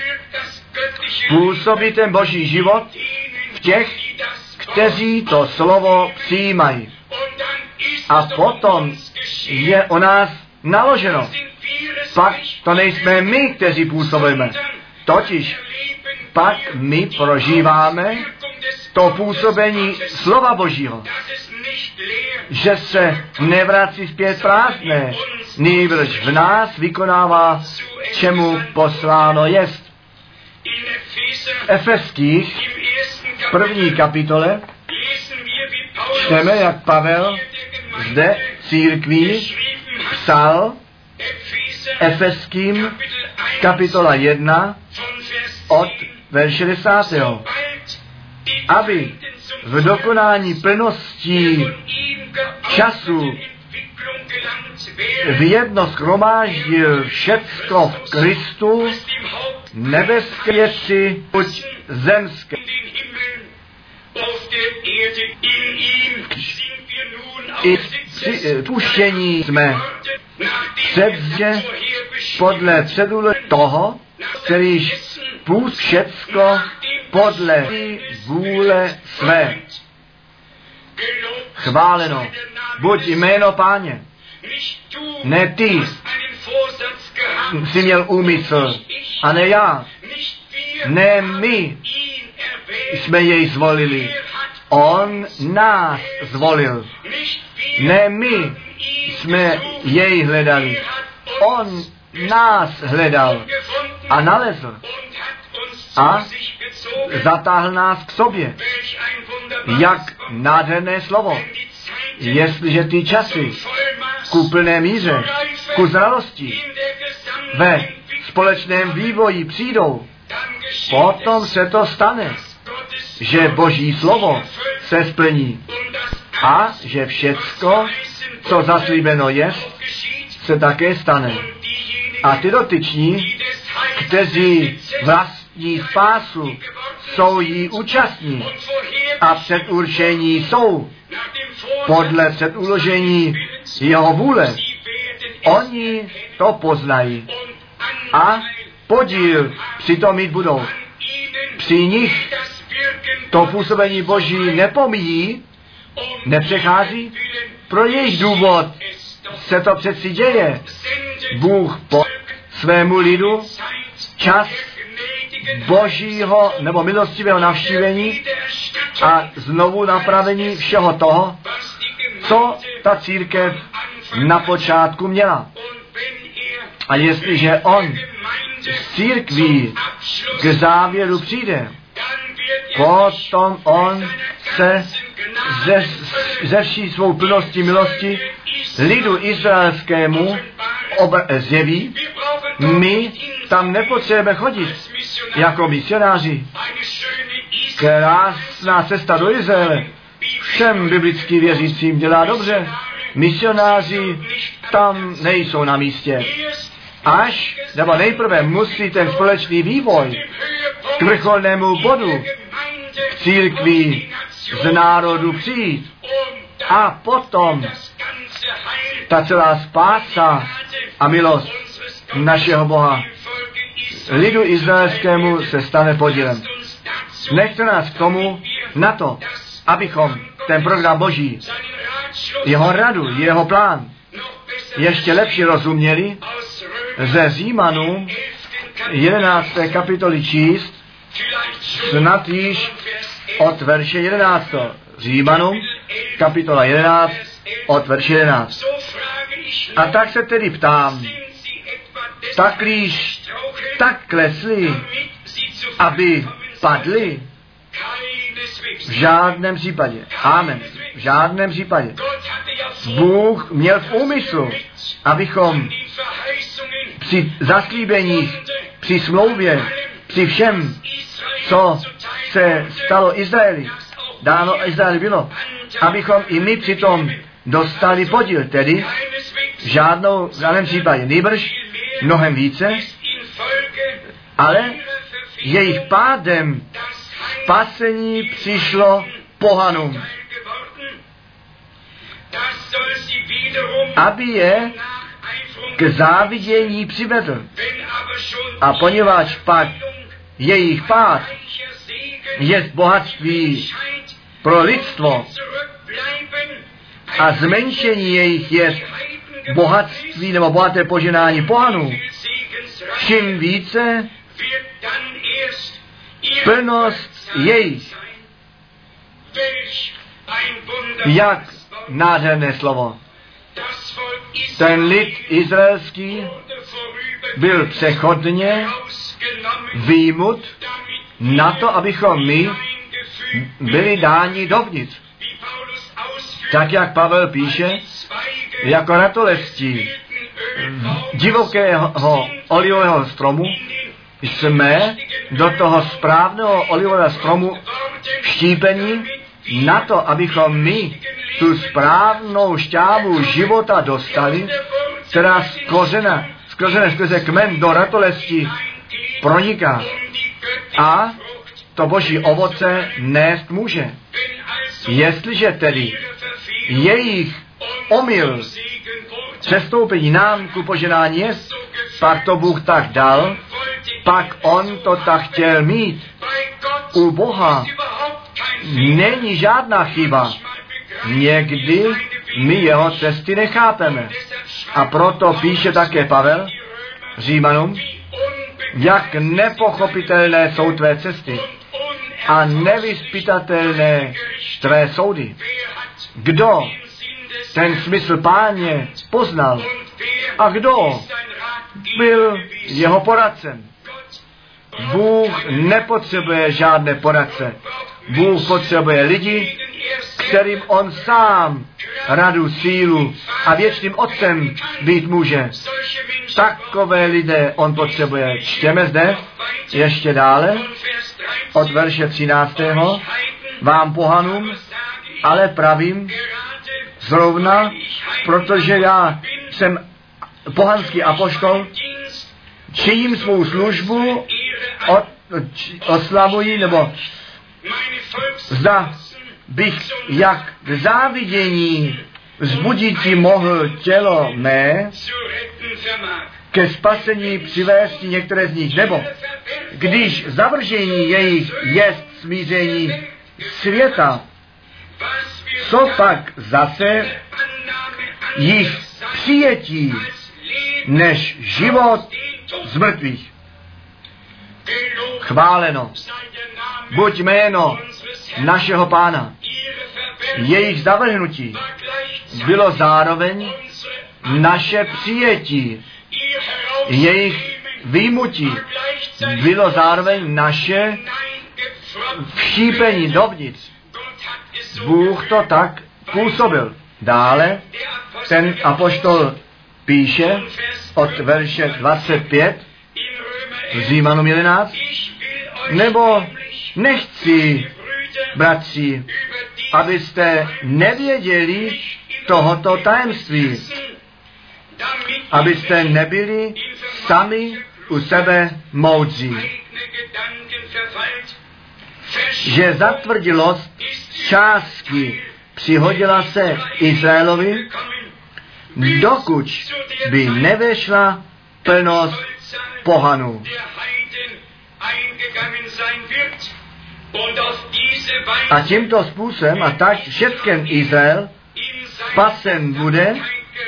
působí ten Boží život v těch, kteří to slovo přijímají. A potom je o nás naloženo. Pak to nejsme my, kteří působíme. Totiž pak my prožíváme to působení slova Božího, že se nevrací zpět prázdné, nýbrž v nás vykonává, čemu posláno jest. V Efeských první kapitole čteme, jak Pavel zde církví psal Efeským kapitola jedna od verše desátého. Aby v dokonání plností času v jedno shromáždil všecko v Kristu, nebeské věci, buď zemské. I při puštění jsme předře podle předůle toho, kterýž půst všecko podle vůle své. Chváleno buď jméno Páně. Ne ty jsi měl úmysl, a ne já. Ne my jsme jej zvolili. On nás zvolil. Ne my jsme jej hledali. On nás hledal a nalezl a zatáhl nás k sobě. Jak nádherné slovo. Jestliže ty časy ku plné míře, ku zralosti ve společném vývoji přijdou, potom se to stane, že Boží slovo se splní a že všecko, co zaslíbeno je, se také stane. A ty dotyční, kteří vlastní spásu, jsou jí účastní a předurčení jsou podle předuložení jeho vůle. Oni to poznají a podíl přitom mít budou. Při nich to působení Boží nepomíjí, nepřechází. Pro jejich důvod se to přeci děje. Bůh po svému lidu čas Božího nebo milostivého navštívení a znovu napravení všeho toho, co ta církev na počátku měla. A jestliže on z církví k závěru přijde, potom on se ze, ze vší svou plností milosti lidu izraelskému ob- zjeví. My tam nepotřebujeme chodit jako misionáři. Krásná cesta do Izraele všem biblicky věřícím dělá dobře. Misionáři tam nejsou na místě. Až, nebo nejprve musí ten společný vývoj k vrcholnému bodu k církvi z národu přijít. A potom ta celá spása a milost našeho Boha lidu izraelskému se stane podílem. Nechte nás k tomu na to, abychom ten program Boží, jeho radu, jeho plán ještě lepší rozuměli, ze Římanů jedenácté kapitoly číst, snad již od verše jedenáctého. Římanům, kapitola jedenáct, od verše jedenáct. A tak se tedy ptám, taklíž tak klesli, aby padli? V žádném případě. Amen. V žádném případě. Bůh měl v úmyslu, abychom při zaslíbeních, při smlouvě, při všem, co se stalo Izraeli, dáno Izraeli bylo, abychom i my přitom dostali podíl, tedy žádnou v žádném případě, nýbrž mnohem více, ale jejich pádem spasení přišlo pohanům, aby je k závidění přivedl. A poněvadž pak jejich pád je bohatství pro lidstvo a zmenšení jejich je bohatství nebo bohaté poženání pohanů, čím více plnost jejich. Jak nádherné slovo. Ten lid izraelský byl přechodně výjimut na to, abychom my byli dáni dovnitř. Tak, jak Pavel píše, jako ratolesti divokého olivového stromu jsme do toho správného olivového stromu vštípení na to, abychom my tu správnou šťávu života dostali, která z kořena, z kořena skrze kmen do ratolesti proniká a to boží ovoce nést může. Jestliže tedy jejich omyl přestoupení nám ku poženání je, pak to Bůh tak dal, pak on to tak chtěl mít. U Boha není žádná chyba. Někdy my jeho cesty nechápeme. A proto píše také Pavel Římanům, jak nepochopitelné jsou tvé cesty a nevyzpytatelné tvé soudy. Kdo ten smysl Páně poznal a kdo byl jeho poradcem? Bůh nepotřebuje žádné poradce. Bůh potřebuje lidi, kterým on sám radu, sílu a věčným otcem být může. Takové lidé on potřebuje. Čtěme zde ještě dále od verše třináctého Vám pohanům, ale pravím zrovna, protože já jsem pohanský apoštol, činím svou službu, od, oslavuji, nebo zda bych jak k závidění vzbudící mohl tělo mé, ke spasení přivést některé z nich, nebo když zavržení jejich jest smíření světa, co pak zase jich přijetí než život z mrtvých. Chváleno buď jméno našeho Pána. Jejich zavrhnutí bylo zároveň naše přijetí. Jejich výjimutí bylo zároveň naše všípení dovnitř. Bůh to tak působil. Dále ten apoštol píše od verše dvacet pět v Římanům jedenáct, nebo nechci, bratři, abyste nevěděli tohoto tajemství, abyste nebyli sami u sebe moudří, že zatvrdilost částky přihodila se Izraelovi, dokud by nevešla plnost pohanů. A tímto způsobem a tak všechen Izrael spasen bude,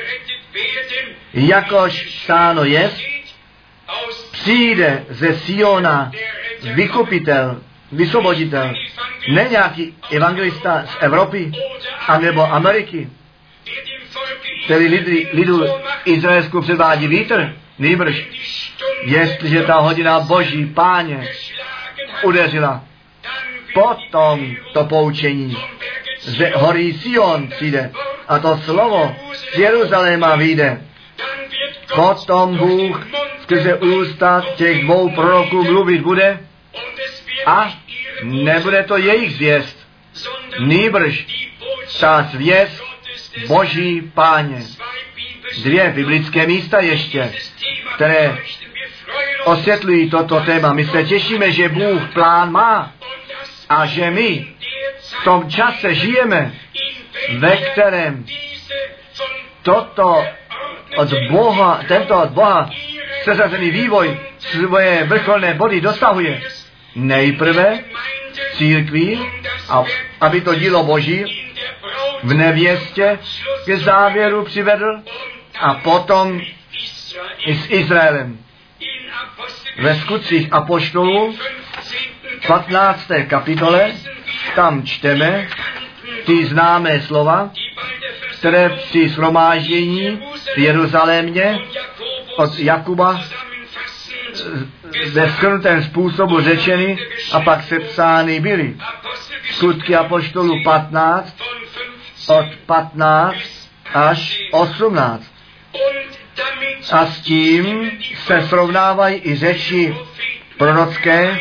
jakož psáno jest, přijde ze Siona vykupitel, vysvoboditel, ne nějaký evangelista z Evropy anebo Ameriky, který lidu, lidu izraelskou předvádí vítr, nýbrž, jestliže ta hodina Boží Páně udeřila, potom to poučení z hory Sion přijde a to slovo z Jeruzaléma vyjde. Potom Bůh skrze ústa těch dvou proroků mluvit bude a nebude to jejich zvěst, nýbrž ta zvěst Boží Páně. Dvě biblické místa ještě, které osvětlují toto téma. My se těšíme, že Bůh plán má a že my v tom čase žijeme, ve kterém toto od Boha, tento od Boha seřazený vývoj svoje vrcholné body dosahuje. Nejprve církví, a aby to dílo Boží v nevěstě ke závěru přivedl, a potom i s Izraelem. Ve Skutcích apoštolů patnácté kapitole tam čteme ty známé slova, které při shromáždění v Jeruzalémě od Jakuba ve shrnutém způsobu řečeny a pak sepsány byly. Skutky apoštolů patnáct od patnáct až osmnáct. A s tím se srovnávají i řeči prorocké,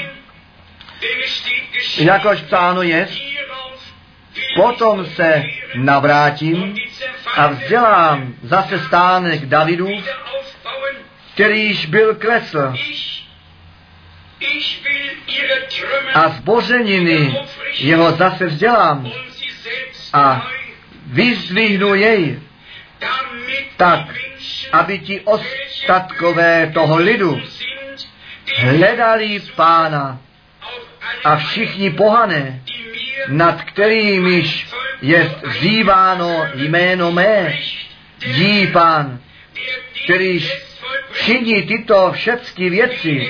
jakož psáno je, potom se navrátím a vzdělám zase stánek Davidův, kterýž byl klesl, a zbořeniny jeho zase vzdělám a vyzdvihnu jej, tak, aby ti ostatkové toho lidu hledali Pána a všichni pohané, nad kterýmiž je vzýváno jméno mé, dí Pán, kterýž činí tyto všechny věci.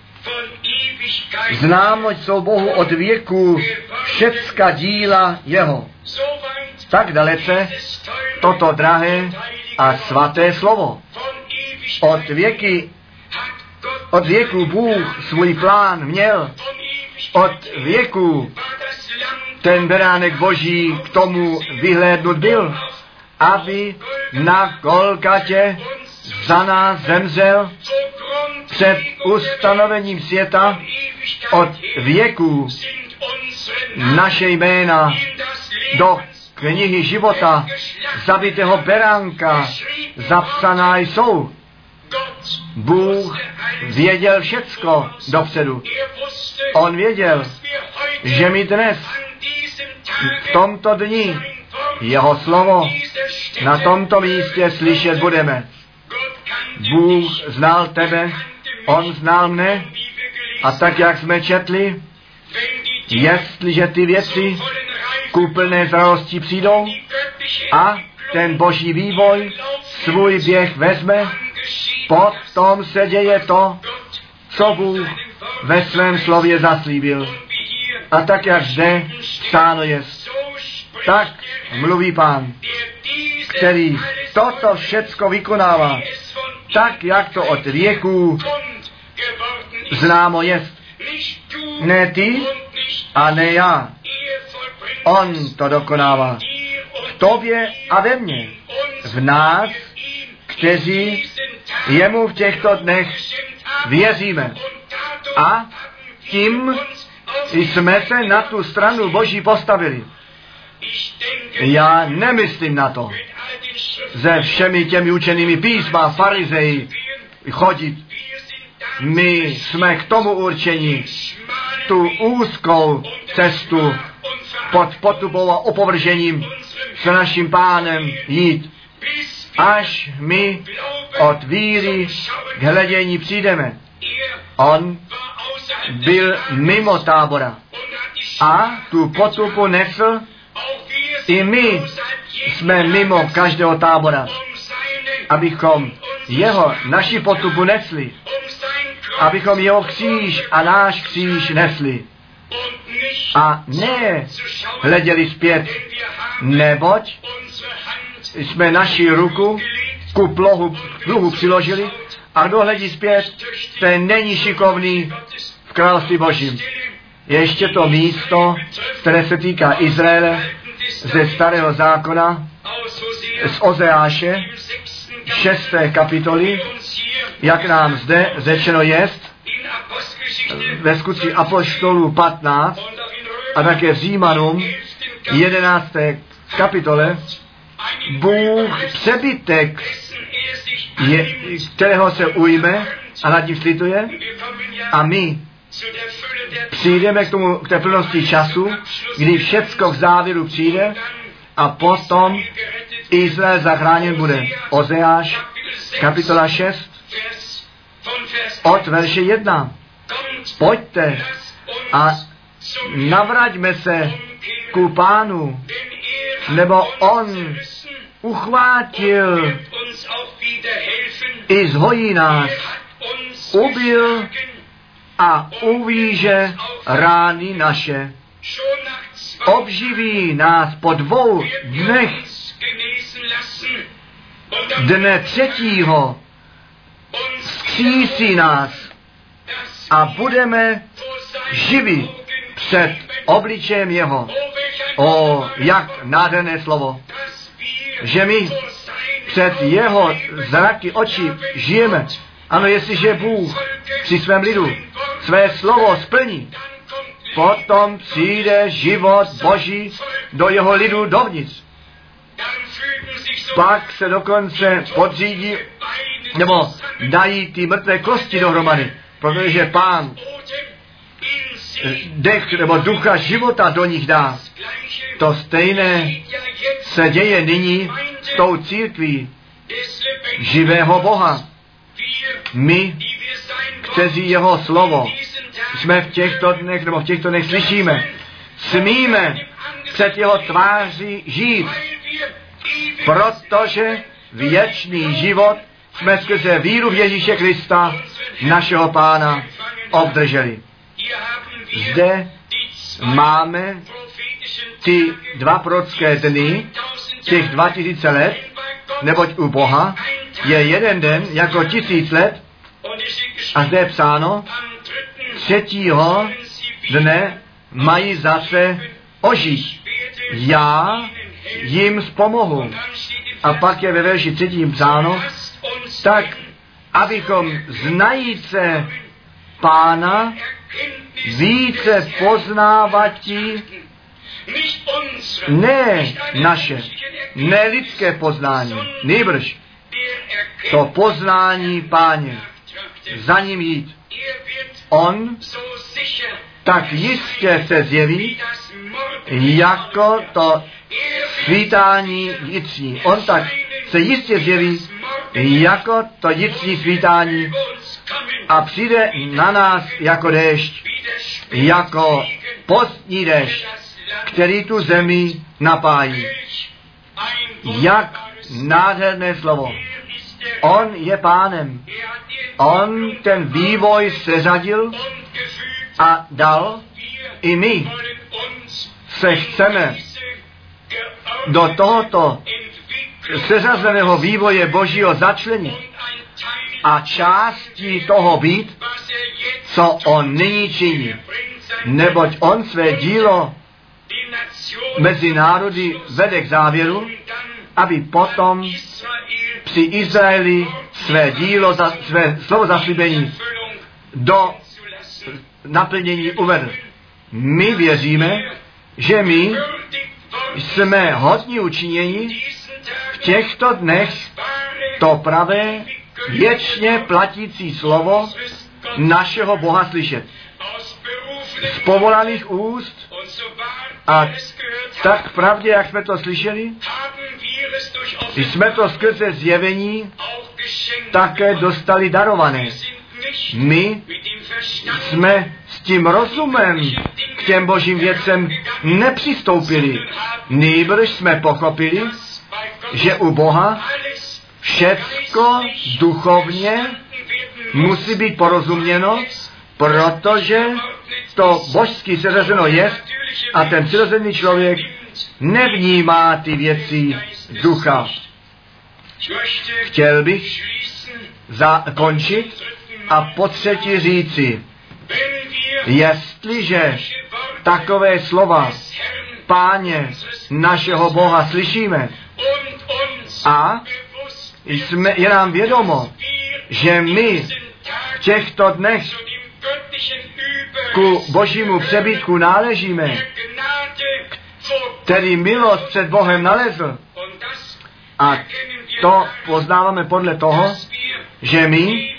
Známo jsou Bohu od věku všecka díla jeho. Tak dalece toto drahé a svaté slovo. Od věky, od věku Bůh svůj plán měl. Od věku ten beránek Boží k tomu vyhlédnut byl, aby na Golgatě za nás zemřel před ustanovením světa. Od věku naše jména do knihy života zabitého beránka zapsaná jsou. Bůh věděl všecko dopředu. On věděl, že my dnes v tomto dni jeho slovo na tomto místě slyšet budeme. Bůh znal tebe, on znal mne, a tak, jak jsme četli, jestliže ty věci ku plné zralosti přijdou a ten boží vývoj svůj běh vezme, potom se děje to, co Bůh ve svém slově zaslíbil. A tak, jak zde psáno je, tak mluví Pán, který toto všecko vykonává, tak, jak to od věků známo je. Ne ty a ne já. On to dokonává. V tobě a ve mně. V nás, kteří jemu v těchto dnech věříme. A tím jsme se na tu stranu Boží postavili. Já nemyslím na to, se všemi těmi učenými písma, farizeji chodit. My jsme k tomu určeni tu úzkou cestu pod potupou a opovržením s naším Pánem jít, až my od víry k hledění přijdeme. On byl mimo tábora a tu potupu nesl. I my jsme mimo každého tábora, abychom jeho, naši potupu nesli, abychom jeho kříž a náš kříž nesli. A ne hleděli zpět, neboť jsme naši ruku ku plohu, pluhu přiložili, a kdo hledí zpět, ten není šikovný v království Božím. Ještě to místo, které se týká Izraele ze starého zákona, z Ozeáše, šesté kapitoly, jak nám zde řečeno jest, ve skutcích apoštolů patnáct a také v Římanům jedenácté kapitole Bůh přebytek, je, kterého se ujme a nad tím slituje, a my přijdeme k tomu, k té plnosti času, kdy všecko v závěru přijde a potom Izrael zachráněn bude. Ozeáš, kapitola šest, od verše jedna. Pojďte a navraťme se ku Pánu, nebo on uchvátil i zhojí nás, ubil a uvíže rány naše. Obživí nás po dvou dnech, dne třetího vzkřísí nás a budeme živi před obličejem jeho. O, jak nádherné slovo, že my před jeho zraky oči žijeme. Ano, jestliže Bůh při svém lidu své slovo splní, potom přijde život Boží do jeho lidu dovnitř. Pak se dokonce podřídí, nebo dají ty mrtvé kosti dohromady, protože Pán dech nebo ducha života do nich dá. To stejné se děje nyní s tou církví živého Boha. My, kteří jeho slovo jsme v těchto dnech, nebo v těchto dnech slyšíme, smíme před jeho tváří žít, protože věčný život jsme skrze víru v Ježíše Krista, našeho Pána, obdrželi. Zde máme ty dva prorocké dny, těch dva tisíce let, neboť u Boha je jeden den jako tisíc let, a zde je psáno, třetího dne mají zase ožít. Já jim vzpomohu. A pak je ve verši třetím psáno, tak abychom znajíce Pána více poznávatí, ne naše, ne lidské poznání, nýbrž to poznání Páně, za ním jít. On tak jistě se zjeví, jako to svítání vnitřní. On tak se jistě zjeví, jako to vnitřní svítání a přijde na nás jako déšť, jako postní déšť, který tu zemi napájí. Jak nádherné slovo. On je Pánem. On ten vývoj seřadil a dal. I my se chceme do tohoto seřazeného vývoje Božího začlenit a částí toho být, co on nyní činí. Neboť on své dílo mezi národy vede k závěru, aby potom při Izraeli své dílo, za, své slovo zaslíbení do naplnění uvedl. My věříme, že my jsme hodní učinění v těchto dnech to pravé, věčně platící slovo našeho Boha slyšet. Z povolaných úst a tak pravdě, jak jsme to slyšeli, jsme to skrze zjevení také dostali darované. My jsme s tím rozumem k těm božím věcem nepřistoupili. Nýbrž jsme pochopili, že u Boha všecko duchovně musí být porozuměno, protože to božský seřazeno je a ten přirozený člověk nevnímá ty věci ducha. Chtěl bych zakončit a po třetí říci, jestliže takové slova Páně našeho Boha slyšíme a jsme, je nám vědomo, že my v těchto dnech ku božímu přebytku náležíme, který milost před Bohem nalezl. A to poznáváme podle toho, že my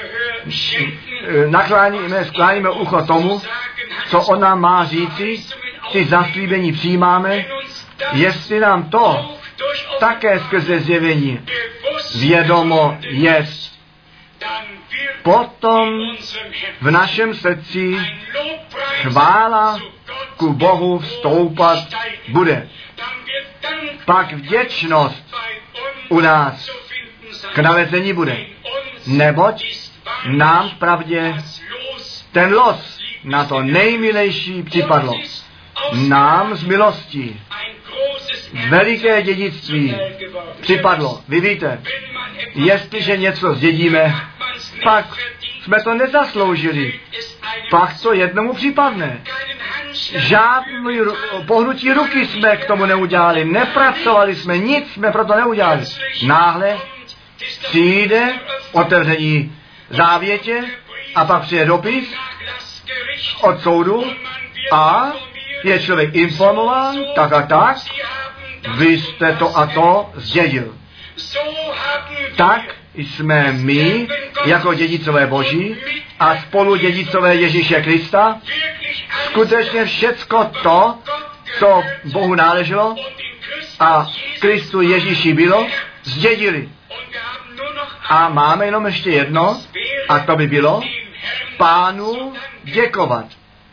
nakláníme, skláníme ucho tomu, co on nám má říci, ty zaslíbení přijímáme, jestli nám to také skrze zjevení vědomo jest. Potom v našem srdci chvála ku Bohu vstoupat bude. Pak vděčnost u nás k nalezení bude. Neboť nám v pravdě ten los na to nejmilejší připadlo. Nám z milostí veliké dědictví připadlo. Vy víte, jestliže něco zdědíme, pak jsme to nezasloužili. Pak to jednomu připadne. Žádný pohnutí ruky jsme k tomu neudělali. Nepracovali jsme, nic jsme proto neudělali. Náhle přijde otevření závětě a pak přijde dopis od soudu a je člověk informován, tak a tak, vy jste to a to zdědil. Tak jsme my, jako dědicové Boží a spolu dědicové Ježíše Krista, skutečně všecko to, co Bohu náleželo a Kristu Ježíši bylo, zdědili. A máme jenom ještě jedno, a to by bylo Pánu děkovat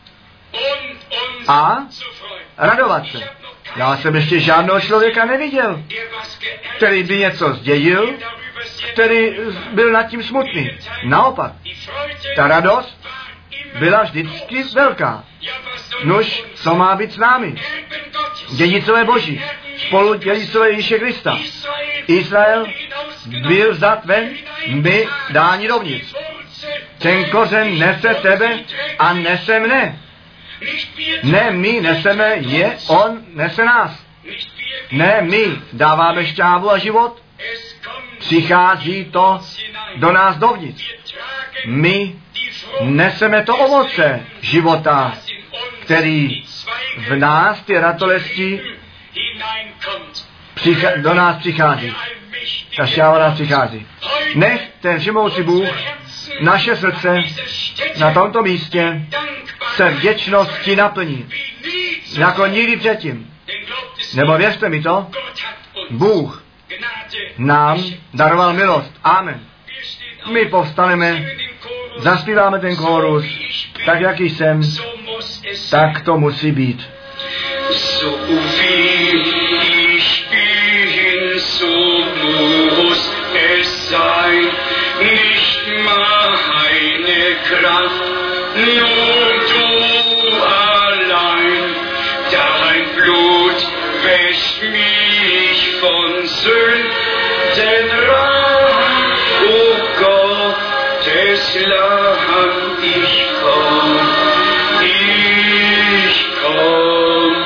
a radovat se. Já jsem ještě žádného člověka neviděl, který by něco zdědil, který byl nad tím smutný. Naopak, ta radost byla vždycky velká. Nož, co má být s námi? Dědicové Boží, spolu dědicové Ježíše Krista. Izrael byl vzat ven, my dáni dovnitř. Ten kořen nese tebe a nese mne. Ne my neseme je, on nese nás. Ne my dáváme šťávu a život, přichází to do nás dovnitř. My neseme to ovoce života, který v nás, ty ratolesti, přicha- do nás přichází. Ta šťáva nás přichází. Nech ten všemohoucí Bůh naše srdce na tomto místě se vděčnosti naplní. Jako nikdy předtím. Nebo věřte mi to, Bůh nám daroval milost. Amen. My povstaneme, zaspíváme ten chórus, tak jak jsem, tak to musí být. So viel ich bin, so muss es sein, nicht meine Kraft, nur du allein, dein Blut wäscht mich von Sünden rein, o Gottes Lamm, ich komm, ich komm.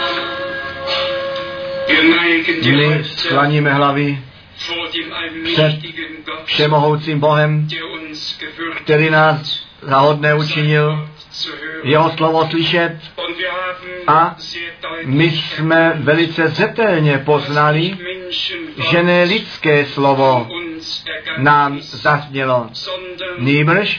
My sklaníme hlavy před všemohoucím Bohem, který nás za hodné učinil jeho slovo slyšet, a my jsme velice zřetelně poznali, že ne lidské slovo nám zaznělo, nýbrž,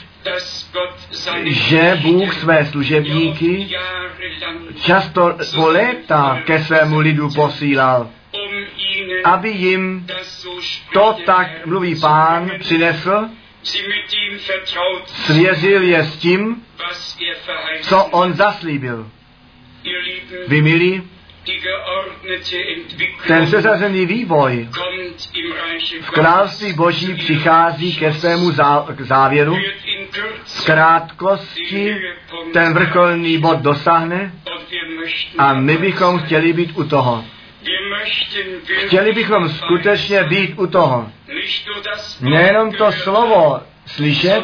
že Bůh své služebníky často po léta ke svému lidu posílal, aby jim to, tak mluví Pán, přinesl, svěřil je s tím, co on zaslíbil. Vy milí, ten seřazený vývoj v království Boží přichází ke svému zá, k závěru. V krátkosti ten vrcholný bod dosáhne a my bychom chtěli být u toho. Chtěli bychom skutečně být u toho. Nejenom to slovo slyšet,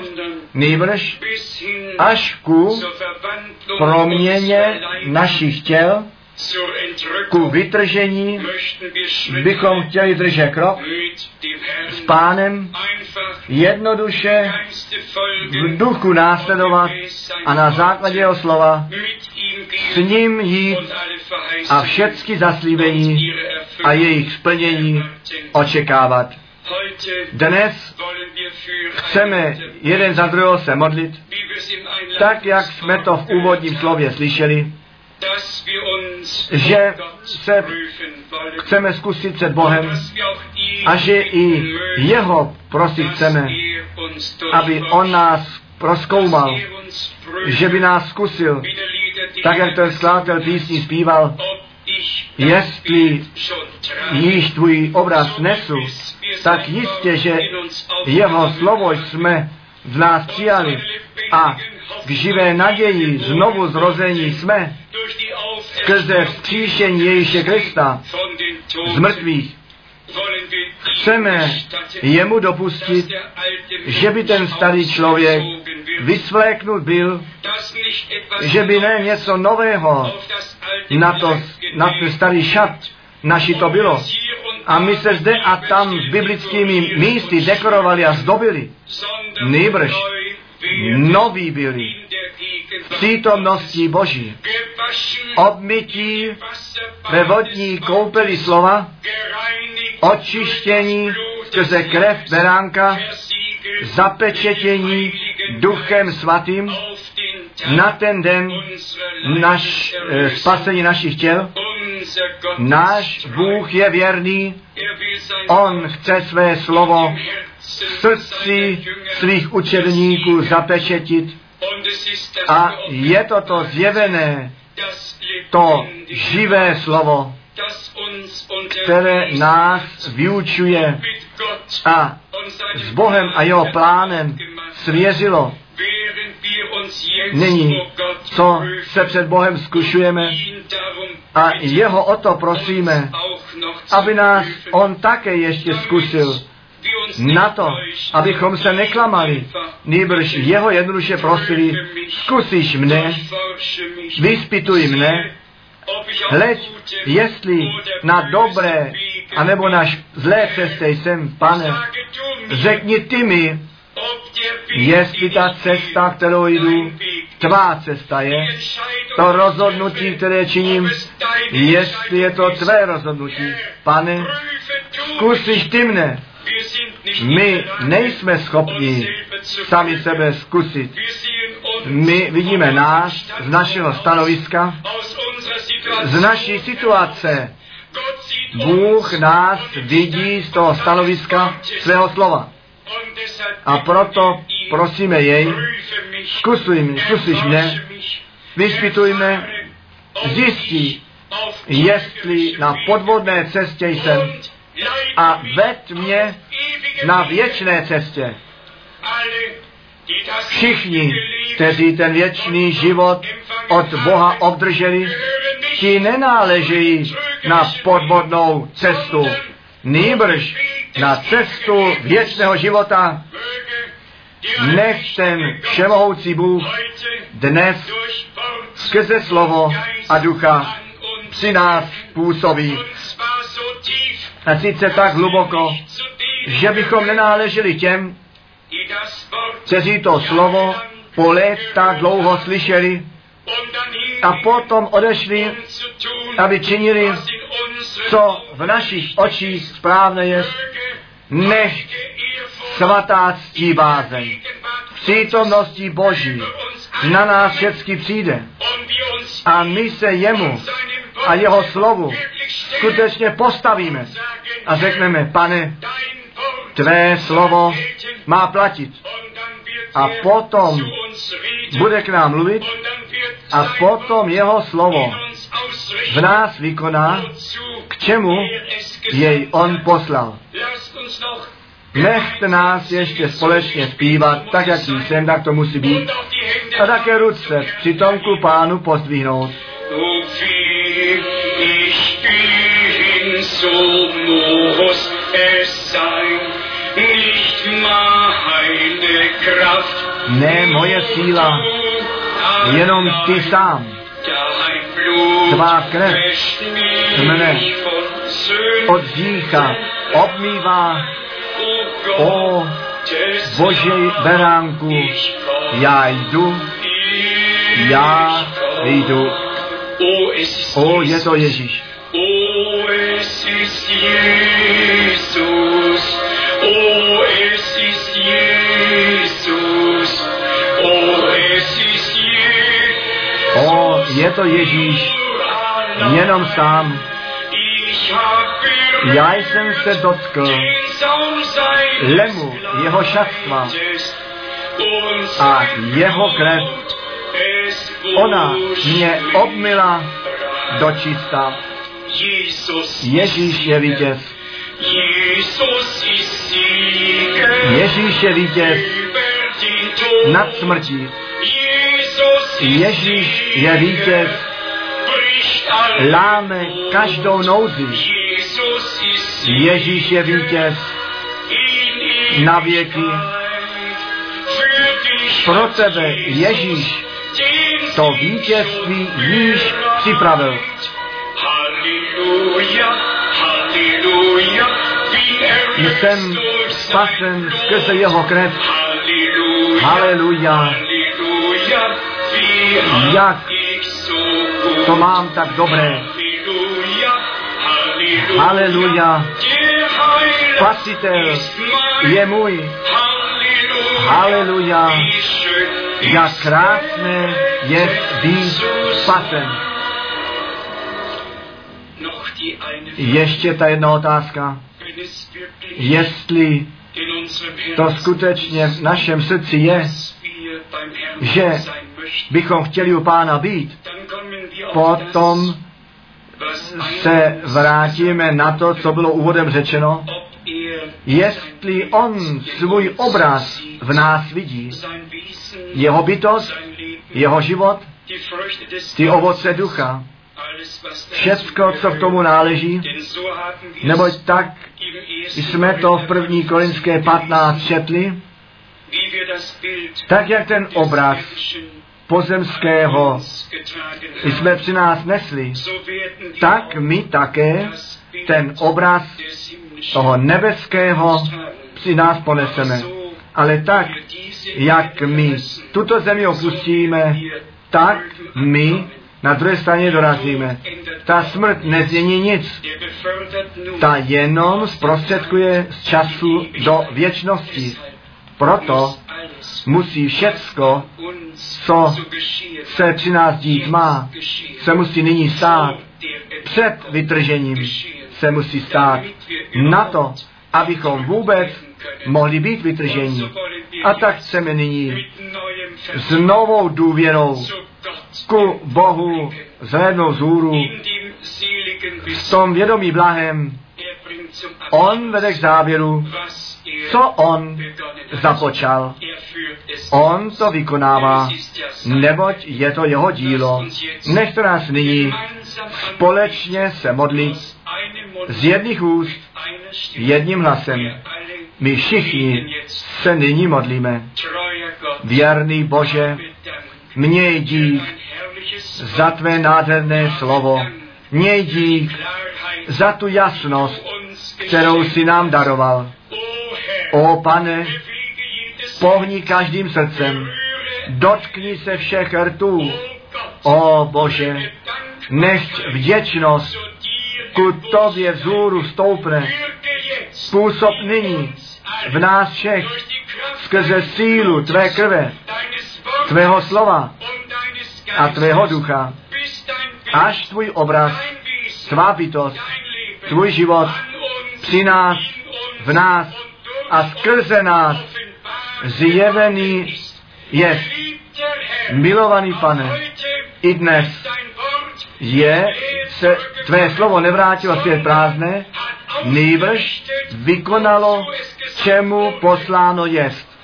nýbrž až ku proměně našich těl ku vytržení bychom chtěli držet krok s Pánem, jednoduše v duchu následovat a na základě jeho slova s ním jít a všechny zaslíbení a jejich splnění očekávat. Dnes chceme jeden za druhého se modlit, tak jak jsme to v úvodním slově slyšeli, že se chceme zkusit před Bohem a že i jeho prosit chceme, aby on nás prozkoumal, že by nás zkusil, tak jak ten skladatel písní zpíval, jestli již tvůj obraz nesu, tak jistě, že jeho slovo jsme v nás přijali a k živé naději znovu zrození jsme skrze vzkříšení Ježíše Krista z mrtvých. Chceme jemu dopustit, že by ten starý člověk vysvléknut byl, že by ne něco nového na, to, na ten starý šat naši to bylo. A my se zde a tam s biblickými místy dekorovali a zdobili. Nýbrž noví byli v přítomnosti Boží. Obmytí ve vodní koupeli slova, očištění skrze krev beránka, zapečetění duchem svatým na ten den naš, eh, spasení našich těl. Náš Bůh je věrný, on chce své slovo v srdci svých učedníků zapečetit a je to to zjevené, to živé slovo, které nás vyučuje a s Bohem a jeho plánem svěřilo. Nyní, co se před Bohem zkušujeme a jeho o to prosíme, aby nás on také ještě zkusil na to, abychom se neklamali, nýbrž jeho jednoduše prosili, zkusíš mne, vyspituj mne, hleď, jestli na dobré anebo na zlé cestě jsem, Pane, řekni ty mi, jestli ta cesta, kterou jdu, tvá cesta je, to rozhodnutí, které činím, jestli je to tvé rozhodnutí. Pane, zkusíš ty mne. My nejsme schopni sami sebe zkusit. My vidíme nás z našeho stanoviska, z naší situace. Bůh nás vidí z toho stanoviska svého slova. A proto prosíme jej, zkusuj mě, zkusíš mě, vyspituj mě, zjistí, jestli na podvodné cestě jsem a ved mě na věčné cestě. Všichni, kteří ten věčný život od Boha obdrželi, ti nenáležejí na podvodnou cestu, nýbrž na cestu věčného života. Nech ten všemohoucí Bůh dnes skrze slovo a ducha při nás působí. A sice tak hluboko, že bychom nenáleželi těm, kteří to slovo po léta dlouho slyšeli a potom odešli, aby činili, co v našich očích správné je. Nech svatá ctí bázeň v přítomnosti Boží na nás všechny přijde a my se jemu a jeho slovu skutečně postavíme a řekneme, Pane, tvé slovo má platit. A potom bude k nám mluvit a potom jeho slovo v nás vykoná, k čemu jej on poslal. Nechte nás ještě společně zpívat, tak jak jsem, tak to musí být. A také ruce při tomku Pánu pozdvihnout. Ne moje síla, jenom ty sám. Tvá krev mne od hřícha obmývá. O Boží beránku, já jdu, já jdu. O, je to Ježíš. O, es ist Jesus. O, es ist Jesus. O, es ist Jesus. O, je to Ježíš. Jenom sám. Já jsem se dotkl lemu jeho šatstva a jeho krev. Ona mě obmyla do čista. Ježíš je vítěz. Ježíš je vítěz nad smrtí. Ježíš je vítěz. Láme každou nouzi. Ježíš je vítěz na věky. Pro tebe Ježíš to vítězství již připravil. Jsem spasen skrze jeho krev. Haleluja. Jak to mám tak dobré. Haleluja. Spasitel je můj. Haleluja. Jak krásné je být spasen. Ještě ta jedna otázka. Jestli to skutečně v našem srdci je, že bychom chtěli u Pána být, potom se vrátíme na to, co bylo úvodem řečeno. Jestli on svůj obraz v nás vidí, jeho bytost, jeho život, ty ovoce ducha, všecko, co k tomu náleží, neboť tak jsme to v první Korinské patnáct četli, tak jak ten obraz pozemského jsme při nás nesli, tak my také ten obraz toho nebeského při nás poneseme. Ale tak, jak my tuto zemi opustíme, tak my na druhé straně dorazíme. Ta smrt nezmění nic. Ta jenom zprostředkuje z času do věčnosti. Proto musí všecko, co se při nás dít má, se musí nyní stát. Před vytržením se musí stát na to, abychom vůbec mohli být vytrženi. A tak chceme nyní s novou důvěrou ku Bohu zhlédnout vzhůru v tom vědomí blahem. On vede k závěru, co on započal. On to vykonává, neboť je to jeho dílo. Nechte nás nyní společně se modlit z jedných úst, jedním hlasem. My všichni se nyní modlíme. Věrný Bože, měj dík za tvé nádherné slovo. Měj dík za tu jasnost, kterou si nám daroval. O Pane, pohni každým srdcem, dotkni se všech rtů. O Bože, nechť vděčnost ku tobě vzhůru stoupne. Působ nyní v nás všech skrze sílu tvé krve, tvého slova a tvého ducha, až tvůj obraz, tvá bytost, tvůj život při nás, v nás a skrze nás zjevený je. Milovaný Pane, i dnes je se tvé slovo nevrátilo zpět prázdné, nýbrž vykonalo, čemu posláno jest.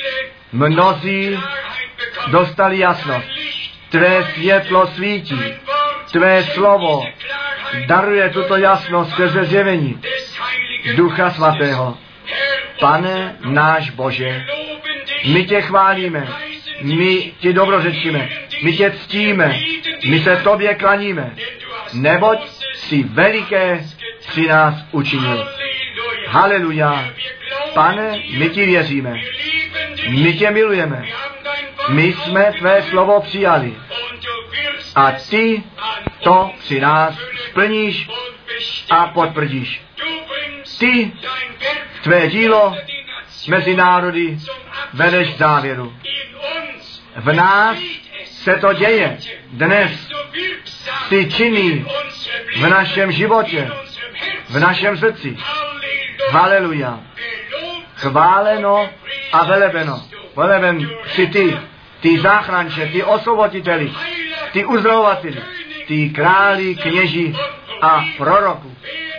Mnozí dostali jasnost. Tvé světlo svítí. Tvé slovo daruje tuto jasnost skrze zjevení Ducha Svatého. Pane náš Bože, my tě chválíme, My ti dobrořečíme, my tě ctíme, my se tobě klaníme, neboť jsi veliké při nás učinil. Haleluja. Pane, my ti věříme, my tě milujeme, my jsme tvé slovo přijali a ty to při nás splníš a potvrdíš. Ty tvé dílo mezi národy vedeš k závěru. V nás se to děje dnes. Jsi činný v našem životě, v našem srdci. Haleluja. Chváleno a velebeno. Veleben jsi ty, ty záchranče, ty osvoboditeli, ty uzdravovateli, ty králi, kněži a proroku.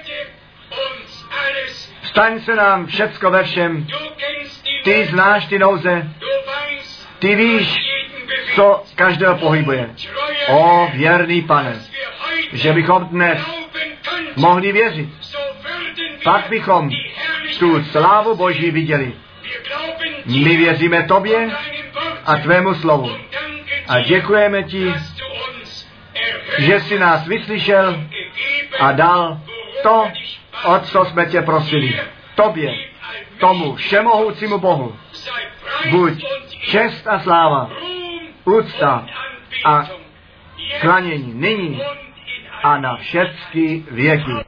Staň se nám všecko ve všem. Ty znáš ty nouze. Ty víš, co každého pohybuje. O věrný Pane, že bychom dnes mohli věřit. Pak bychom tu slávu Boží viděli. My věříme tobě a tvému slovu. A děkujeme ti, že jsi nás vyslyšel a dal to, o co jsme tě prosili. Tobě, tomu všemohoucímu Bohu, buď čest a sláva, úcta a klanění nyní a na všechny věky.